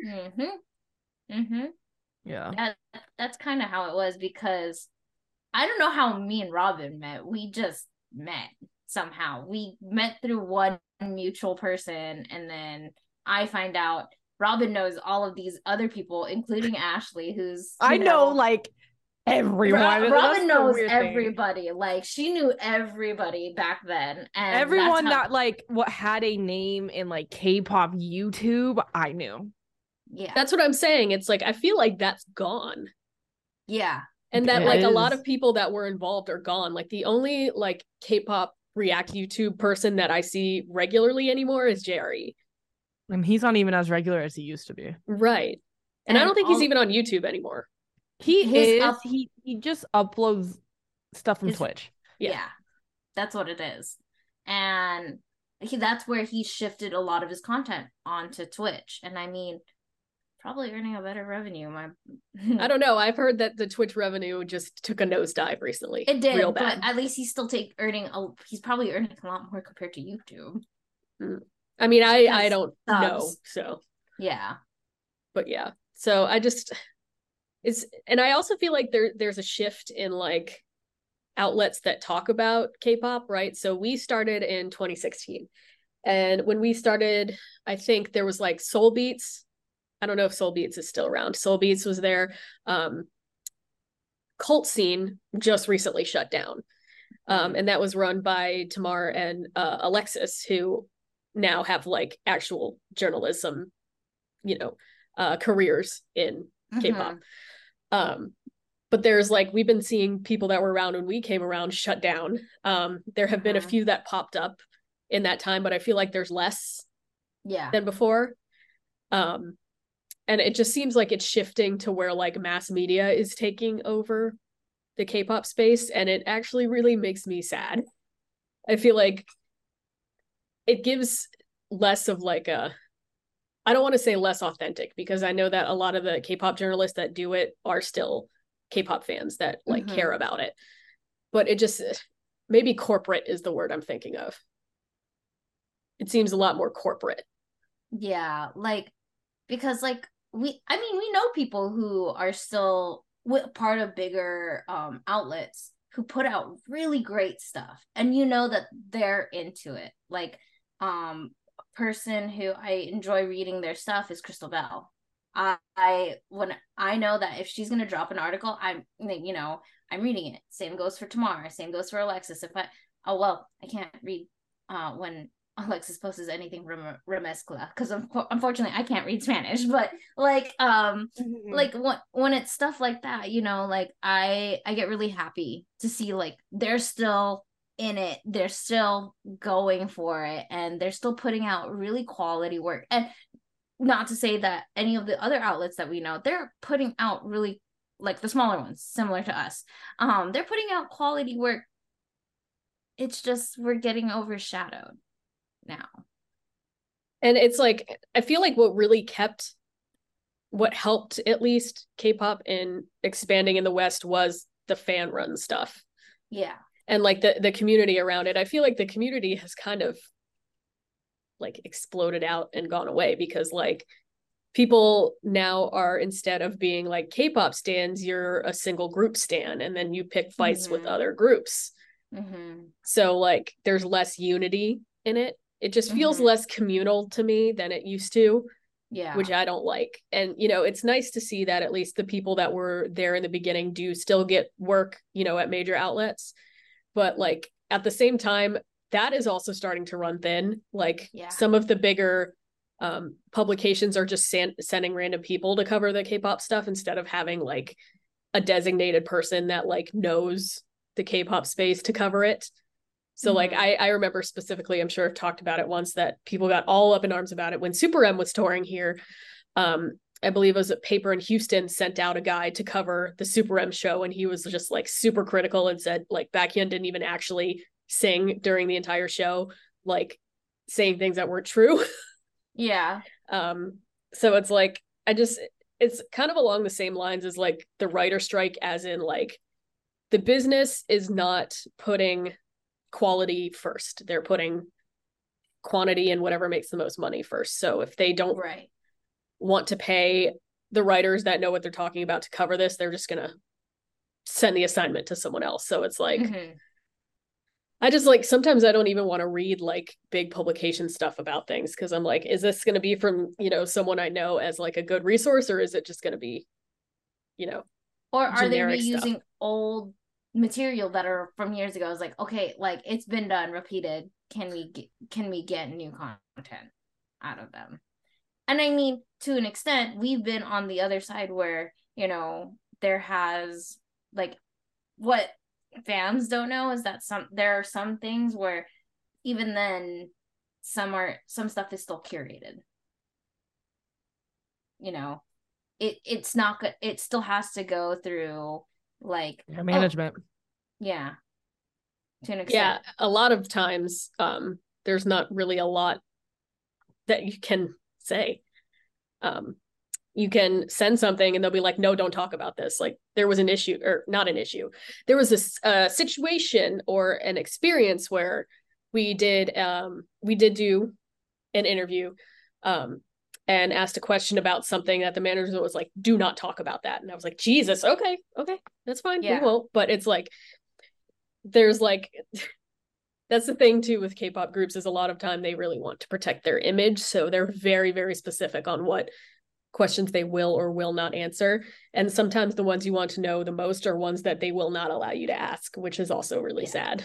Yeah. That's kind of how it was, because I don't know how me and Robin met. We just met somehow. We met through one mutual person, and then I find out Robin knows all of these other people, including Ashley, who's I know like everyone. Robin knows everybody. Like, she knew everybody back then, and everyone that like what had a name in like K-pop YouTube, I knew. Yeah, that's what I'm saying. It's like, I feel like that's gone. Yeah. And that like a lot of people that were involved are gone. Like, the only like K-pop react YouTube person that I see regularly anymore is Jerry. And he's not even as regular as he used to be. Right. And I don't think he's even on YouTube anymore. He just uploads stuff from Twitch. Yeah. That's what it is. And that's where he shifted a lot of his content onto Twitch. And I mean, probably earning a better revenue. I don't know. I've heard that the Twitch revenue just took a nosedive recently. It did, real bad. But at least he's still he's probably earning a lot more compared to YouTube. I mean, I don't know. So yeah. But yeah. So and I also feel like there's a shift in like outlets that talk about K-pop, right? So we started in 2016. And when we started, I think there was like Soul Beats. I don't know if Soul Beats is still around. Soul Beats was there. Cult Scene just recently shut down. And that was run by Tamar and Alexis, who now have like actual journalism, you know, careers in K-pop. But there's like, we've been seeing people that were around when we came around shut down. There have been a few that popped up in that time, but I feel like there's less than before. And it just seems like it's shifting to where like mass media is taking over the K-pop space, and it actually really makes me sad. I feel like it gives less of like I don't want to say less authentic, because I know that a lot of the K-pop journalists that do it are still K-pop fans that like care about it. But it just, maybe corporate is the word I'm thinking of. It seems a lot more corporate. Yeah, like, because like we know people who are still part of bigger outlets who put out really great stuff, and you know that they're into it. Like person who I enjoy reading their stuff is Crystal Bell. When I know that if she's gonna drop an article, I'm reading it. Same goes for Tamar. Same goes for Alexis. I can't read when Alexis posts anything remezcla, because unfortunately I can't read Spanish. But like like when it's stuff like that, like I get really happy to see like they're still in it, they're still going for it, and they're still putting out really quality work. And not to say that any of the other outlets that we know, they're putting out really, like the smaller ones similar to us, they're putting out quality work. It's just we're getting overshadowed now. And it's like, I feel like what helped at least K-pop in expanding in the West was the fan run stuff. Yeah. And like the community around it. I feel like the community has kind of like exploded out and gone away, because like people now are, instead of being like K-pop stans, you're a single group stan, and then you pick fights with other groups. So like there's less unity in it. It just feels less communal to me than it used to. Yeah. Which I don't like. And, it's nice to see that at least the people that were there in the beginning do still get work, at major outlets. But like at the same time, that is also starting to run thin. Like some of the bigger publications are just sending random people to cover the K-pop stuff, instead of having like a designated person that like knows the K-pop space to cover it. So like I remember specifically, I'm sure I've talked about it once, that people got all up in arms about it when Super M was touring here. I believe it was a paper in Houston sent out a guy to cover the Super M show, and he was just like super critical and said like Baekhyun didn't even actually sing during the entire show, like saying things that weren't true. Yeah. So it's like, it's kind of along the same lines as like the writer strike, as in like the business is not putting quality first. They're putting quantity and whatever makes the most money first. So if they don't want to pay the writers that know what they're talking about to cover this, they're just gonna send the assignment to someone else. So it's like I just like, sometimes I don't even want to read like big publication stuff about things, because I'm like, is this going to be from someone I know as like a good resource, or is it just going to be or are they reusing stuff? old material that are from years ago? It's like, okay, like it's been done, repeated, can we get new content out of them? And I mean, to an extent, we've been on the other side where there has, like, what fans don't know is that there are some things where even then some stuff is still curated. It's not good. It still has to go through like management. To an extent. Yeah, a lot of times there's not really a lot that you can say. You can send something and they'll be like, no, don't talk about this. Like there was an issue, or not an issue. There was this situation or an experience where we did do an interview and asked a question about something that the manager was like, do not talk about that. And I was like, Jesus, okay, that's fine. Yeah. We won't. But it's like, there's like, that's the thing too with K-pop groups, is a lot of time they really want to protect their image. So they're very, very specific on what questions they will or will not answer. And sometimes the ones you want to know the most are ones that they will not allow you to ask, which is also really sad.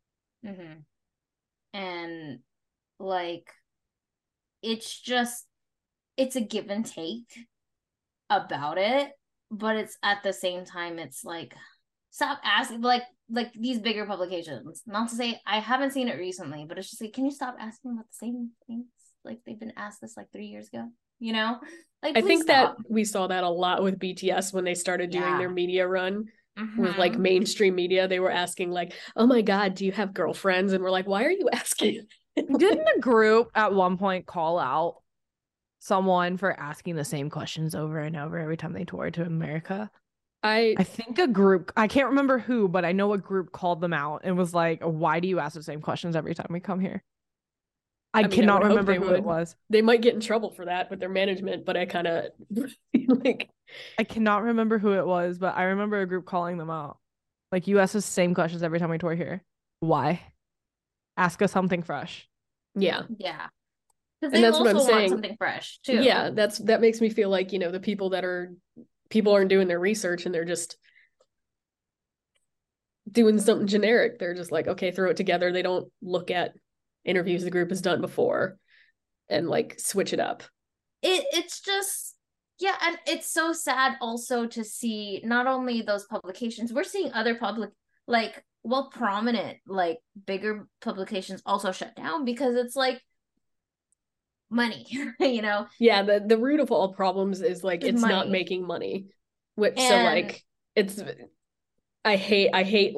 And like, it's a give and take about it, but it's at the same time, it's like, stop asking, like these bigger publications, not to say I haven't seen it recently, but it's just like, can you stop asking about the same things? Like they've been asked this like 3 years ago. you know? Like, I please think stop. that we saw that a lot with BTS when they started doing their Yeah. media run with like Mhm. mainstream media. They were asking like, oh my God, do you have girlfriends? And we're like, why are you asking? Didn't a group at one point call out someone for asking the same questions over and over every time they toured to America? I think a group, I can't remember who, but I know a group called them out and was like, why do you ask the same questions every time we come here? I mean, cannot would hope remember they who would. it was. They might get in trouble for that with their management, but I kind of like, I cannot remember who it was, but I remember a group calling them out. Like, you ask the same questions every time we tour here. Why? Ask us something fresh. yeah. Yeah. Because And they that's what also I'm want saying. something fresh too. Yeah, that makes me feel like, you know, the people aren't doing their research and they're just doing something generic. They're just like, okay, throw it together. They don't look at interviews the group has done before and like switch it up. It's just, yeah, and it's so sad also to see not only those publications, we're seeing other public, like, well, prominent, like bigger publications also shut down because it's like money, you know? Yeah, the root of all problems is like it's not money. making money. Which so And like it's I hate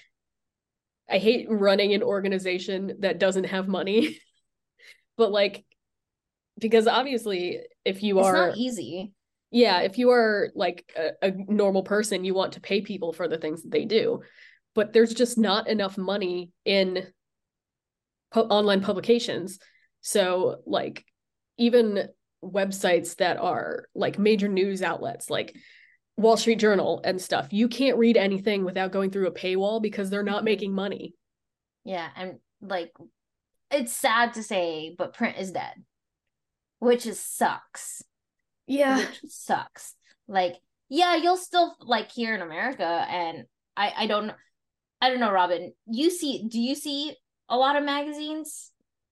running an organization that doesn't have money. But like, because obviously if you it's are not easy. yeah, if you are like a normal person, you want to pay people for the things that they do. But there's just not enough money in online publications. So like even websites that are like major news outlets like Wall Street Journal and stuff, you can't read anything without going through a paywall because they're not making money. Yeah, and like it's sad to say, but print is dead, which sucks. Yeah. Which sucks. Like, yeah, you'll still like here in America, and I don't know, Robin. Do you see a lot of magazines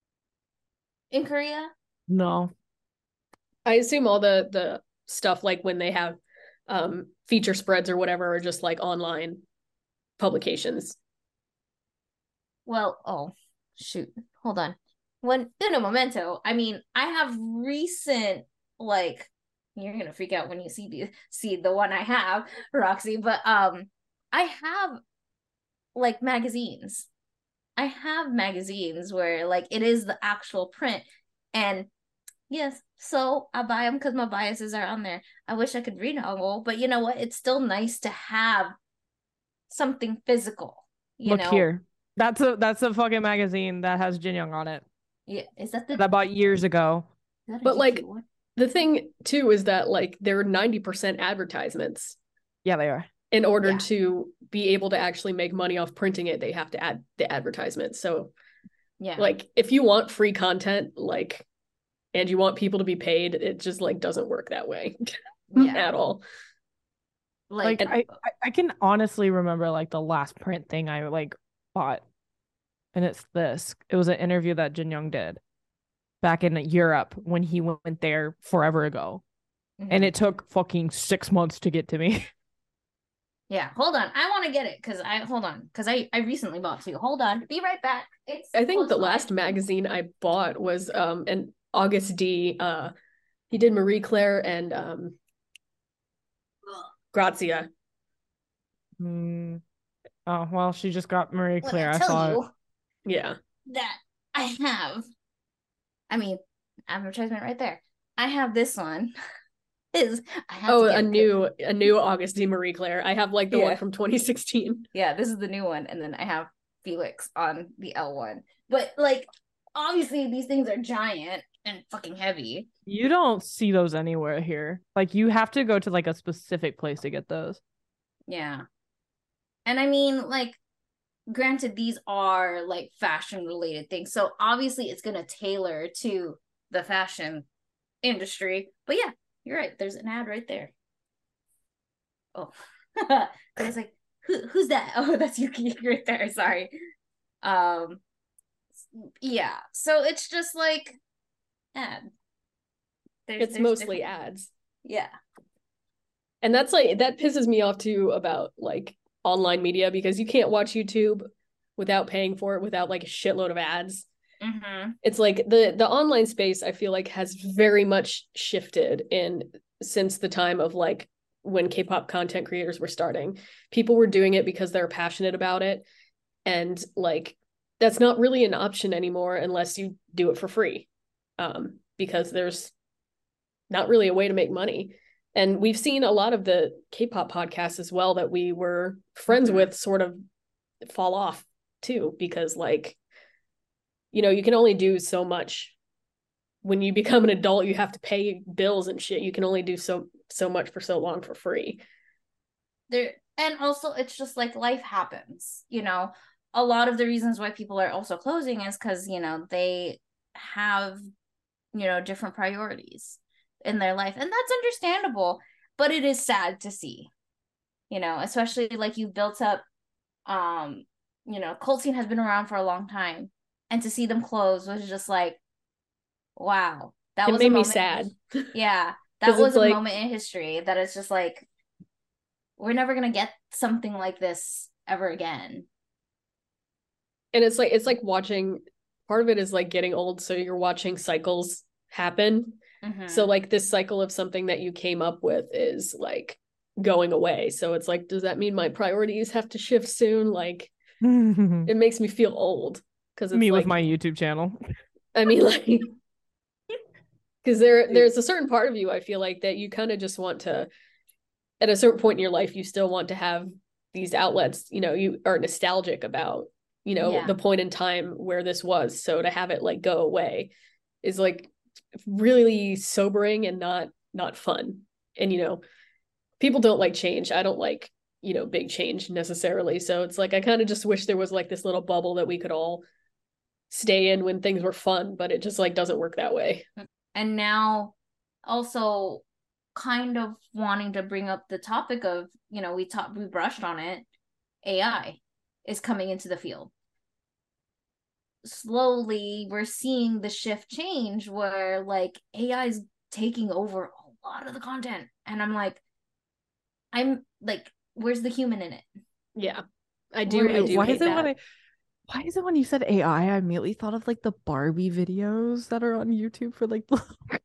in Korea? No. I assume all the stuff like when they have feature spreads or whatever are just like online publications. Well, oh shoot. Hold on. When in a momento, I mean, I have recent like you're gonna freak out when you see the one I have, Roxy, but I have like magazines. I have magazines where like it is the actual print, and yes, so I buy them because my biases are on there. I wish I could read all, but you know what? It's still nice to have something physical. Look here. That's a fucking magazine that has Jin Young on it. Yeah, is that the that I bought years ago? But like the thing too is that like there are 90% advertisements. Yeah, they are. In order to be able to actually make money off printing it, they have to add the advertisement. So yeah, like if you want free content, like, and you want people to be paid, it just like doesn't work that way at all. Like I can honestly remember like the last print thing I like bought, and it's this. It was an interview that Jin Young did back in Europe when he went there forever ago, and it took fucking 6 months to get to me. Yeah, hold on. I want to get it because I recently bought two. Hold on, be right back. I think the last magazine I bought was an August D. He did Marie Claire and Grazia. Oh well, she just got Marie Claire. I saw it. Yeah, that I have. I mean, advertisement right there. I have this one. A new August D. Marie Claire. I have like the one from 2016. Yeah, this is the new one, and then I have Felix on the L1. But like, obviously, these things are giant and fucking heavy. You don't see those anywhere here. Like, you have to go to like a specific place to get those. Yeah, and I mean, like, granted, these are like fashion related things, so obviously, it's gonna tailor to the fashion industry. But yeah. You're right. There's an ad right there. Oh, I was like, who's that? Oh, that's Yuki right there. Sorry. Yeah. So it's just like ad. There's mostly ads. Yeah. And that's like that pisses me off too about like online media because you can't watch YouTube without paying for it without like a shitload of ads. It's like the online space, I feel like, has very much shifted since the time of like when K-pop content creators were starting. People were doing it because they're passionate about it, and like that's not really an option anymore unless you do it for free, because there's not really a way to make money. And we've seen a lot of the K-pop podcasts as well that we were friends with sort of fall off too, because like, you know, you can only do so much. When you become an adult, you have to pay bills and shit. You can only do so much for so long for free. And also it's just like life happens, you know. A lot of the reasons why people are also closing is because, you know, they have, you know, different priorities in their life, and that's understandable, but it is sad to see, you know, especially like you've built up, you know, cult scene has been around for a long time, and to see them close was just like, wow, that was made me sad. Yeah, that was a moment in history that it's just like, we're never gonna get something like this ever again. And it's like watching, part of it is like getting old, so you're watching cycles happen. So like this cycle of something that you came up with is like going away. So it's like, does that mean my priorities have to shift soon? Like it makes me feel old, because it's me like, with my YouTube channel. I mean, like, because there's a certain part of you, I feel like, that you kind of just want to, at a certain point in your life, you still want to have these outlets, you know, you are nostalgic about, you know, the point in time where this was. So to have it like go away is like really sobering and not fun. And, you know, people don't like change. I don't like, you know, big change necessarily. So it's like, I kind of just wish there was like this little bubble that we could all stay in when things were fun, but it just like doesn't work that way. And now also kind of wanting to bring up the topic of, you know, we brushed on it, AI is coming into the field. Slowly we're seeing the shift change where like AI is taking over a lot of the content, and I'm like, where's the human in it? Yeah, I do Why hate that. Why is it when you said AI, I immediately thought of like the Barbie videos that are on YouTube for like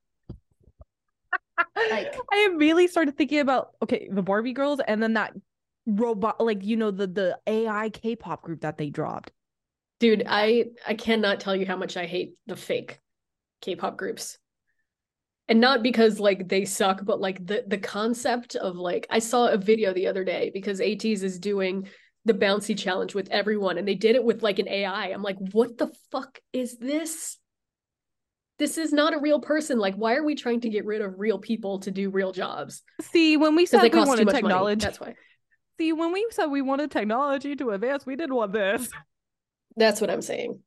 like I immediately started thinking about, okay, the Barbie girls, and then that robot, like, you know, the AI K-pop group that they dropped. Dude, I cannot tell you how much I hate the fake K-pop groups. And not because like they suck, but like the concept of like, I saw a video the other day because ATEEZ is doing the bouncy challenge with everyone, and they did it with like an AI. I'm like, what the fuck is this? This is not a real person. Like, why are we trying to get rid of real people to do real jobs? See, when we said we wanted technology, that's why. See, when we said we wanted technology to advance, we didn't want this. That's what I'm saying.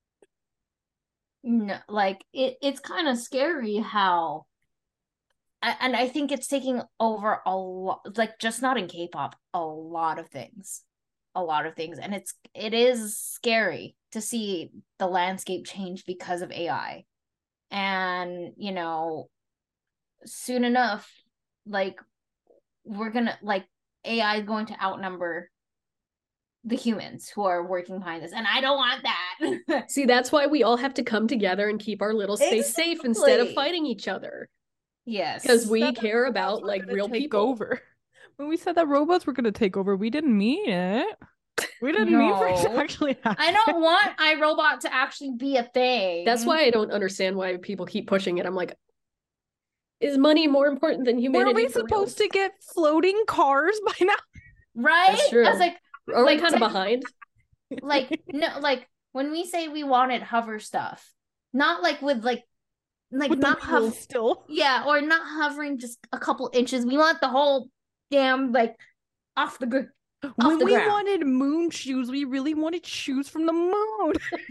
No, like it's kind of scary how, and I think it's taking over a lot, like just not in K-pop, a lot of things, and it is scary to see the landscape change because of AI. And, you know, soon enough, like we're gonna, like, AI is going to outnumber the humans who are working behind this, and I don't want that. See, that's why we all have to come together and keep our little space safe instead of fighting each other. Yes, because we care about like real people. Over. When we said that robots were going to take over, we didn't mean it. We didn't mean for it to actually happen. I don't want iRobot to actually be a thing. That's why I don't understand why people keep pushing it. I'm like, is money more important than humanity? Were we supposed to get floating cars by now? Right? That's true. I was like, are we kind of behind? Like, no, like when we say we wanted hover stuff, not like with not hover still. Yeah, or not hovering just a couple inches. We want the whole damn like off the ground. When we wanted moon shoes, we really wanted shoes from the moon.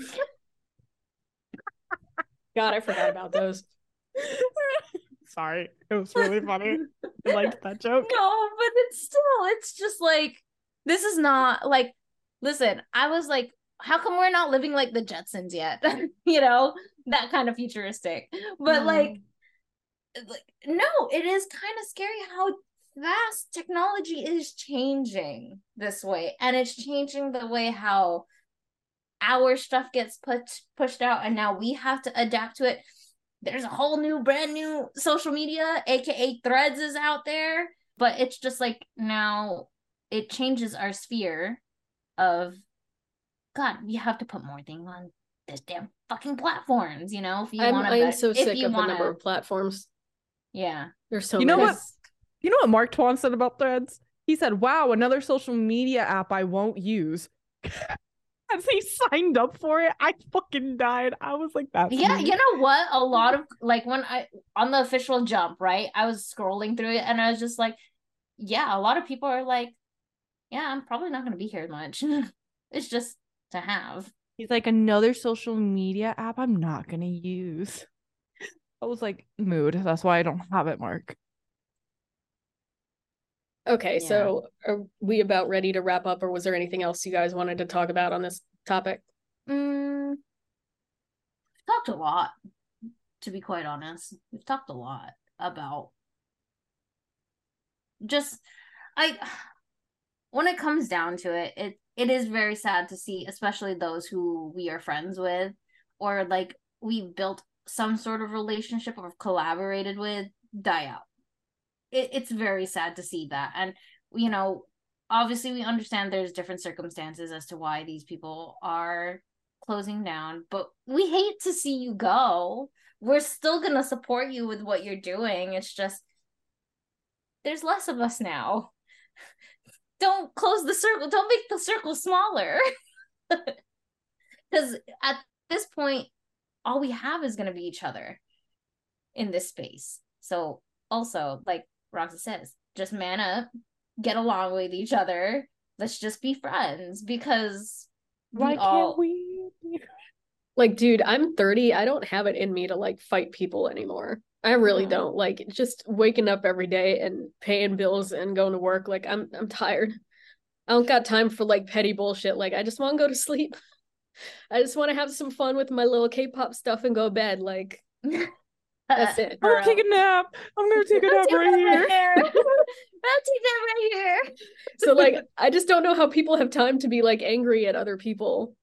God, I forgot about those. Sorry, it was really funny. I liked that joke. No, but it's just like, this is not like, listen, I was like, how come we're not living like the Jetsons yet? You know, that kind of futuristic. But like no, it is kind of scary how fast technology is changing this way, and it's changing the way how our stuff gets pushed out, and now we have to adapt to it. There's a whole brand new social media, aka Threads, is out there, but it's just like now it changes our sphere of, God, we have to put more things on this damn fucking platforms, you know, if you want to. I am so sick of the number of platforms. Yeah. There's so You many. know what? You know what Mark Twain said about Threads? He said, wow, another social media app I won't use. As he signed up for it, I fucking died. I was like, that's Yeah, me. you know what? A lot of, like, when I, on the official Jump, right? I was scrolling through it and I was just like, yeah, a lot of people are like, yeah, I'm probably not going to be here much. It's just to have. He's like, another social media app I'm not going to use. I was like, mood. That's why I don't have it, Mark. Okay, Yeah. so are we about ready to wrap up, or was there anything else you guys wanted to talk about on this topic? We've talked a lot, to be quite honest. We've talked a lot about just, when it comes down to it, it is very sad to see, especially those who we are friends with, or like we've built some sort of relationship or collaborated with, die out. It's very sad to see that. And, you know, obviously we understand there's different circumstances as to why these people are closing down, but we hate to see you go. We're still going to support you with what you're doing. It's just, there's less of us now. Don't close the circle. Don't make the circle smaller. Because at this point, all we have is going to be each other in this space. So also, like Roxy says, just man up, get along with each other. Let's just be friends, because Why can't we? Like, dude, I'm 30. I don't have it in me to like fight people anymore. I really Mhm. don't. Like, just waking up every day and paying bills and going to work. Like, I'm tired. I don't got time for like petty bullshit. Like, I just want to go to sleep. I just want to have some fun with my little K-pop stuff and go to bed. Like, that's it. I'm gonna take a nap. I'm gonna take a nap right here. I'll take that right here. So like, I just don't know how people have time to be like angry at other people.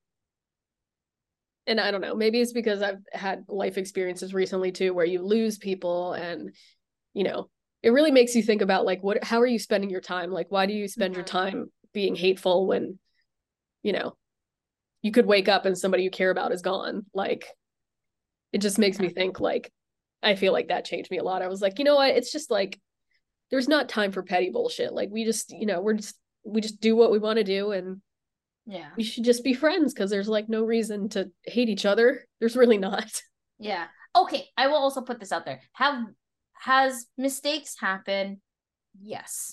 And I don't know, maybe it's because I've had life experiences recently too, where you lose people, and you know, it really makes you think about like, how are you spending your time? Like, why do you spend your time being hateful when, you know, you could wake up and somebody you care about is gone? Like, it just makes me think, like, I feel like that changed me a lot. I was like, you know what? It's just like, there's not time for petty bullshit. Like, we just, you know, we just do what we want to do, and Yeah. we should just be friends, because there's like no reason to hate each other. There's really not. Yeah. Okay, I will also put this out there. Has mistakes happen? Yes.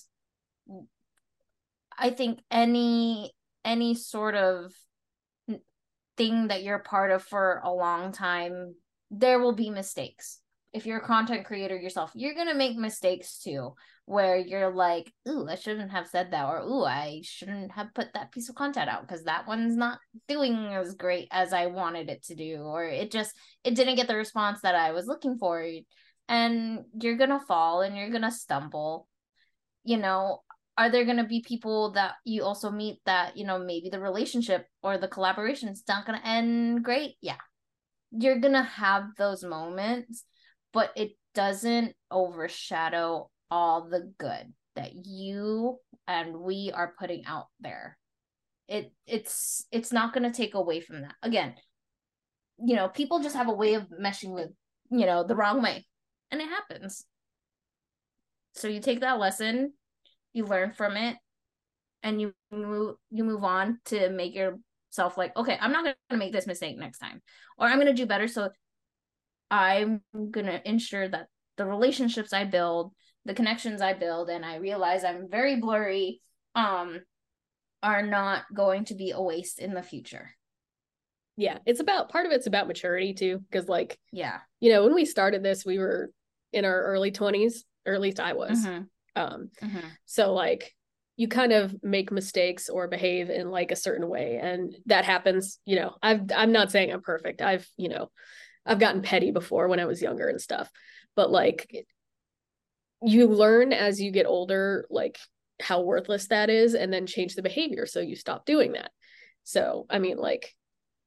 I think any sort of thing that you're part of for a long time, there will be mistakes. If you're a content creator yourself, you're going to make mistakes too, where you're like, ooh, I shouldn't have said that, or ooh, I shouldn't have put that piece of content out because that one's not doing as great as I wanted it to do, or it didn't get the response that I was looking for. And you're going to fall and you're going to stumble. You know, are there going to be people that you also meet that, you know, maybe the relationship or the collaboration is not going to end great? Yeah. You're going to have those moments, but it doesn't overshadow all the good that you and we are putting out there. It's not going to take away from that. Again, you know, people just have a way of meshing with, you know, the wrong way, and it happens. So you take that lesson, you learn from it, and you move on to make yourself like, okay, I'm not going to make this mistake next time, or I'm going to do better. So I'm going to ensure that the relationships I build, the connections I build, and I realize I'm very blurry, are not going to be a waste in the future. Yeah, part of it's about maturity too, because like, yeah, you know, when we started this, we were in our early 20s, or at least I was. So like, you kind of make mistakes or behave in like a certain way, and that happens. You know, I'm not saying I'm perfect. I've gotten petty before when I was younger and stuff, but like, you learn as you get older, like how worthless that is, and then change the behavior so you stop doing that. So I mean, like,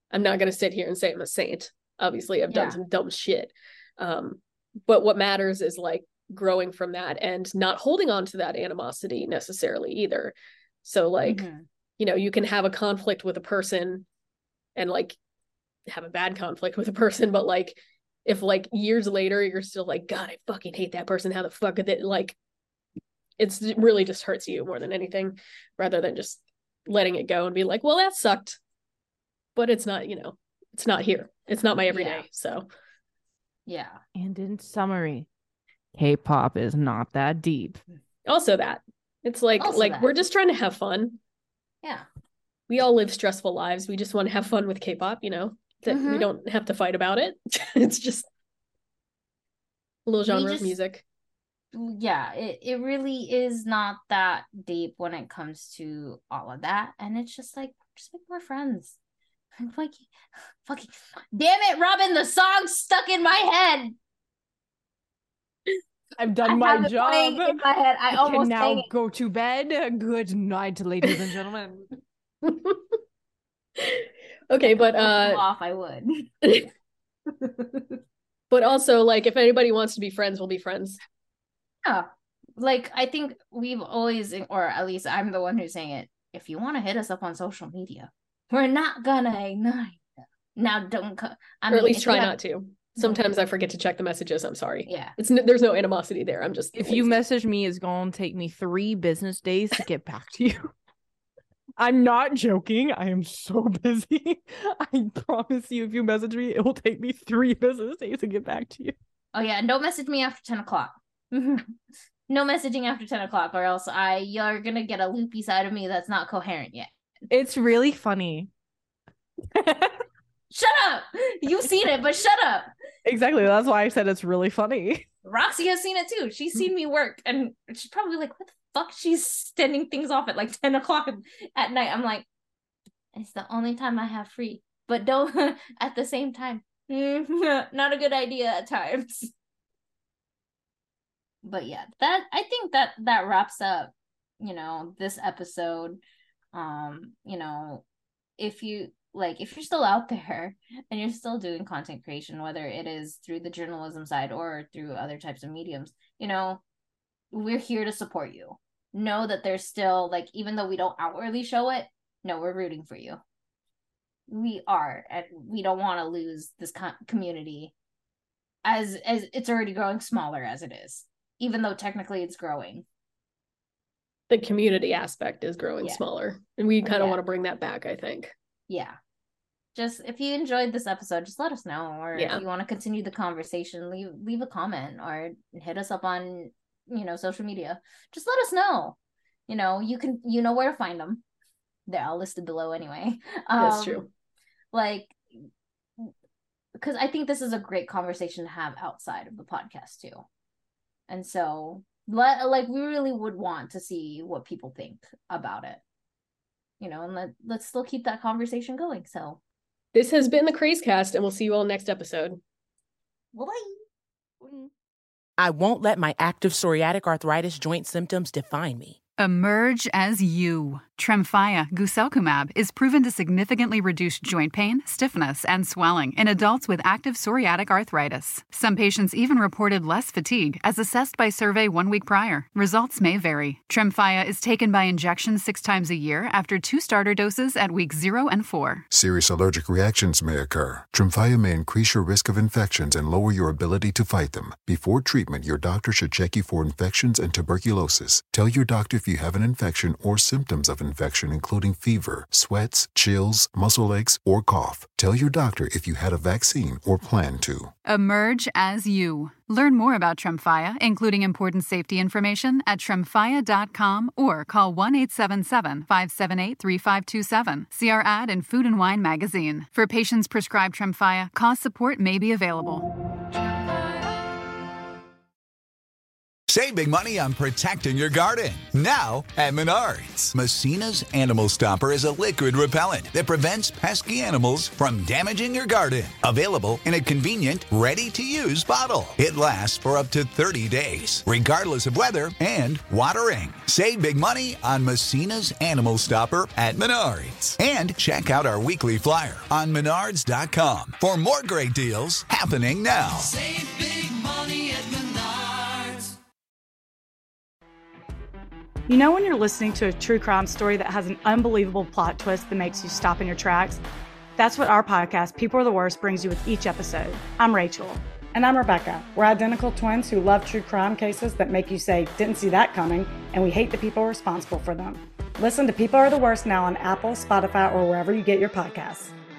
I'm not going to sit here and say I'm a saint. Obviously, I've done some dumb shit. But what matters is like growing from that and not holding on to that animosity necessarily either. So like, you know, you can have a conflict with a person and like have a bad conflict with a person, but like if like years later you're still like, God, I fucking hate that person, how the fuck is it, like it really just hurts you more than anything, rather than just letting it go and be like, well, that sucked, but it's not, you know, it's not here, it's not my everyday. So yeah. And in summary, K-pop is not that deep. Also that it's like we're just trying to have fun. Yeah, we all live stressful lives, we just want to have fun with K-pop, you know, that we don't have to fight about it. It's just a little genre of music. Yeah, it really is not that deep when it comes to all of that, and it's just like, just make more friends. Like, fucking damn it, Robin, the song's stuck in my head. I've done my job. In my head. I almost can now go to bed. Good night, ladies and gentlemen. Okay, but off I would. But also, like, if anybody wants to be friends, we'll be friends. Yeah, like I think we've always, or at least I'm the one who's saying it, if you want to hit us up on social media, we're not gonna ignore you. Now don't or at least try not to. Sometimes I forget to check the messages. I'm sorry. Yeah, there's no animosity there. I'm just, if you message me, it's gonna take me 3 business days to get back to you. I'm not joking. I am so busy. I promise you, if you message me, it will take me 3 business days to get back to you. Oh yeah, and don't message me after 10 o'clock. No messaging after 10 o'clock, or else you're gonna get a loopy side of me that's not coherent yet. It's really funny. Shut up! You've seen it, but shut up. Exactly. That's why I said it's really funny. Roxy has seen it too. She's seen me work, and she's probably like, what the fuck? She's sending things off at like 10 o'clock at night. I'm like, it's the only time I have free. But don't at the same time. Not a good idea at times. But yeah, I think that wraps up, you know, this episode. You know, if you're still out there and you're still doing content creation, whether it is through the journalism side or through other types of mediums, you know, we're here to support you. Know that there's still, like, even though we don't outwardly show it, no, we're rooting for you. We are, and we don't want to lose this community as it's already growing smaller as it is, even though technically it's growing. The community aspect is growing smaller, and we kind of want to bring that back, I think. Yeah. Just, if you enjoyed this episode, just let us know, or if you want to continue the conversation, leave a comment or hit us up on, you know, social media. Just let us know. You know, you know where to find them. They're all listed below anyway. That's true. Like, because I think this is a great conversation to have outside of the podcast too. And so, we really would want to see what people think about it. You know, and let's still keep that conversation going. So, this has been the Crazecast, and we'll see you all next episode. Bye. I won't let my active psoriatic arthritis joint symptoms define me. Emerge as you. Tremfya guselkumab is proven to significantly reduce joint pain, stiffness, and swelling in adults with active psoriatic arthritis. Some patients even reported less fatigue as assessed by survey 1 week prior. Results may vary. Tremfya is taken by injection 6 times a year after 2 starter doses at weeks 0 and 4. Serious allergic reactions may occur. Tremfya may increase your risk of infections and lower your ability to fight them. Before treatment, your doctor should check you for infections and tuberculosis. Tell your doctor if you have an infection or symptoms of infection, including fever, sweats, chills, muscle aches, or cough. Tell your doctor if you had a vaccine or plan to. Emerge as you. Learn more about Tremfya, including important safety information, at tremfya.com or call 1-877-578-3527. See our ad in Food & Wine magazine. For patients prescribed Tremfya, cost support may be available. Save big money on protecting your garden. Now at Menards. Messina's Animal Stopper is a liquid repellent that prevents pesky animals from damaging your garden. Available in a convenient, ready-to-use bottle. It lasts for up to 30 days, regardless of weather and watering. Save big money on Messina's Animal Stopper at Menards. And check out our weekly flyer on Menards.com for more great deals happening now. Save big money at Menards. You know when you're listening to a true crime story that has an unbelievable plot twist that makes you stop in your tracks? That's what our podcast, People Are the Worst, brings you with each episode. I'm Rachel. And I'm Rebecca. We're identical twins who love true crime cases that make you say, didn't see that coming, and we hate the people responsible for them. Listen to People Are the Worst now on Apple, Spotify, or wherever you get your podcasts.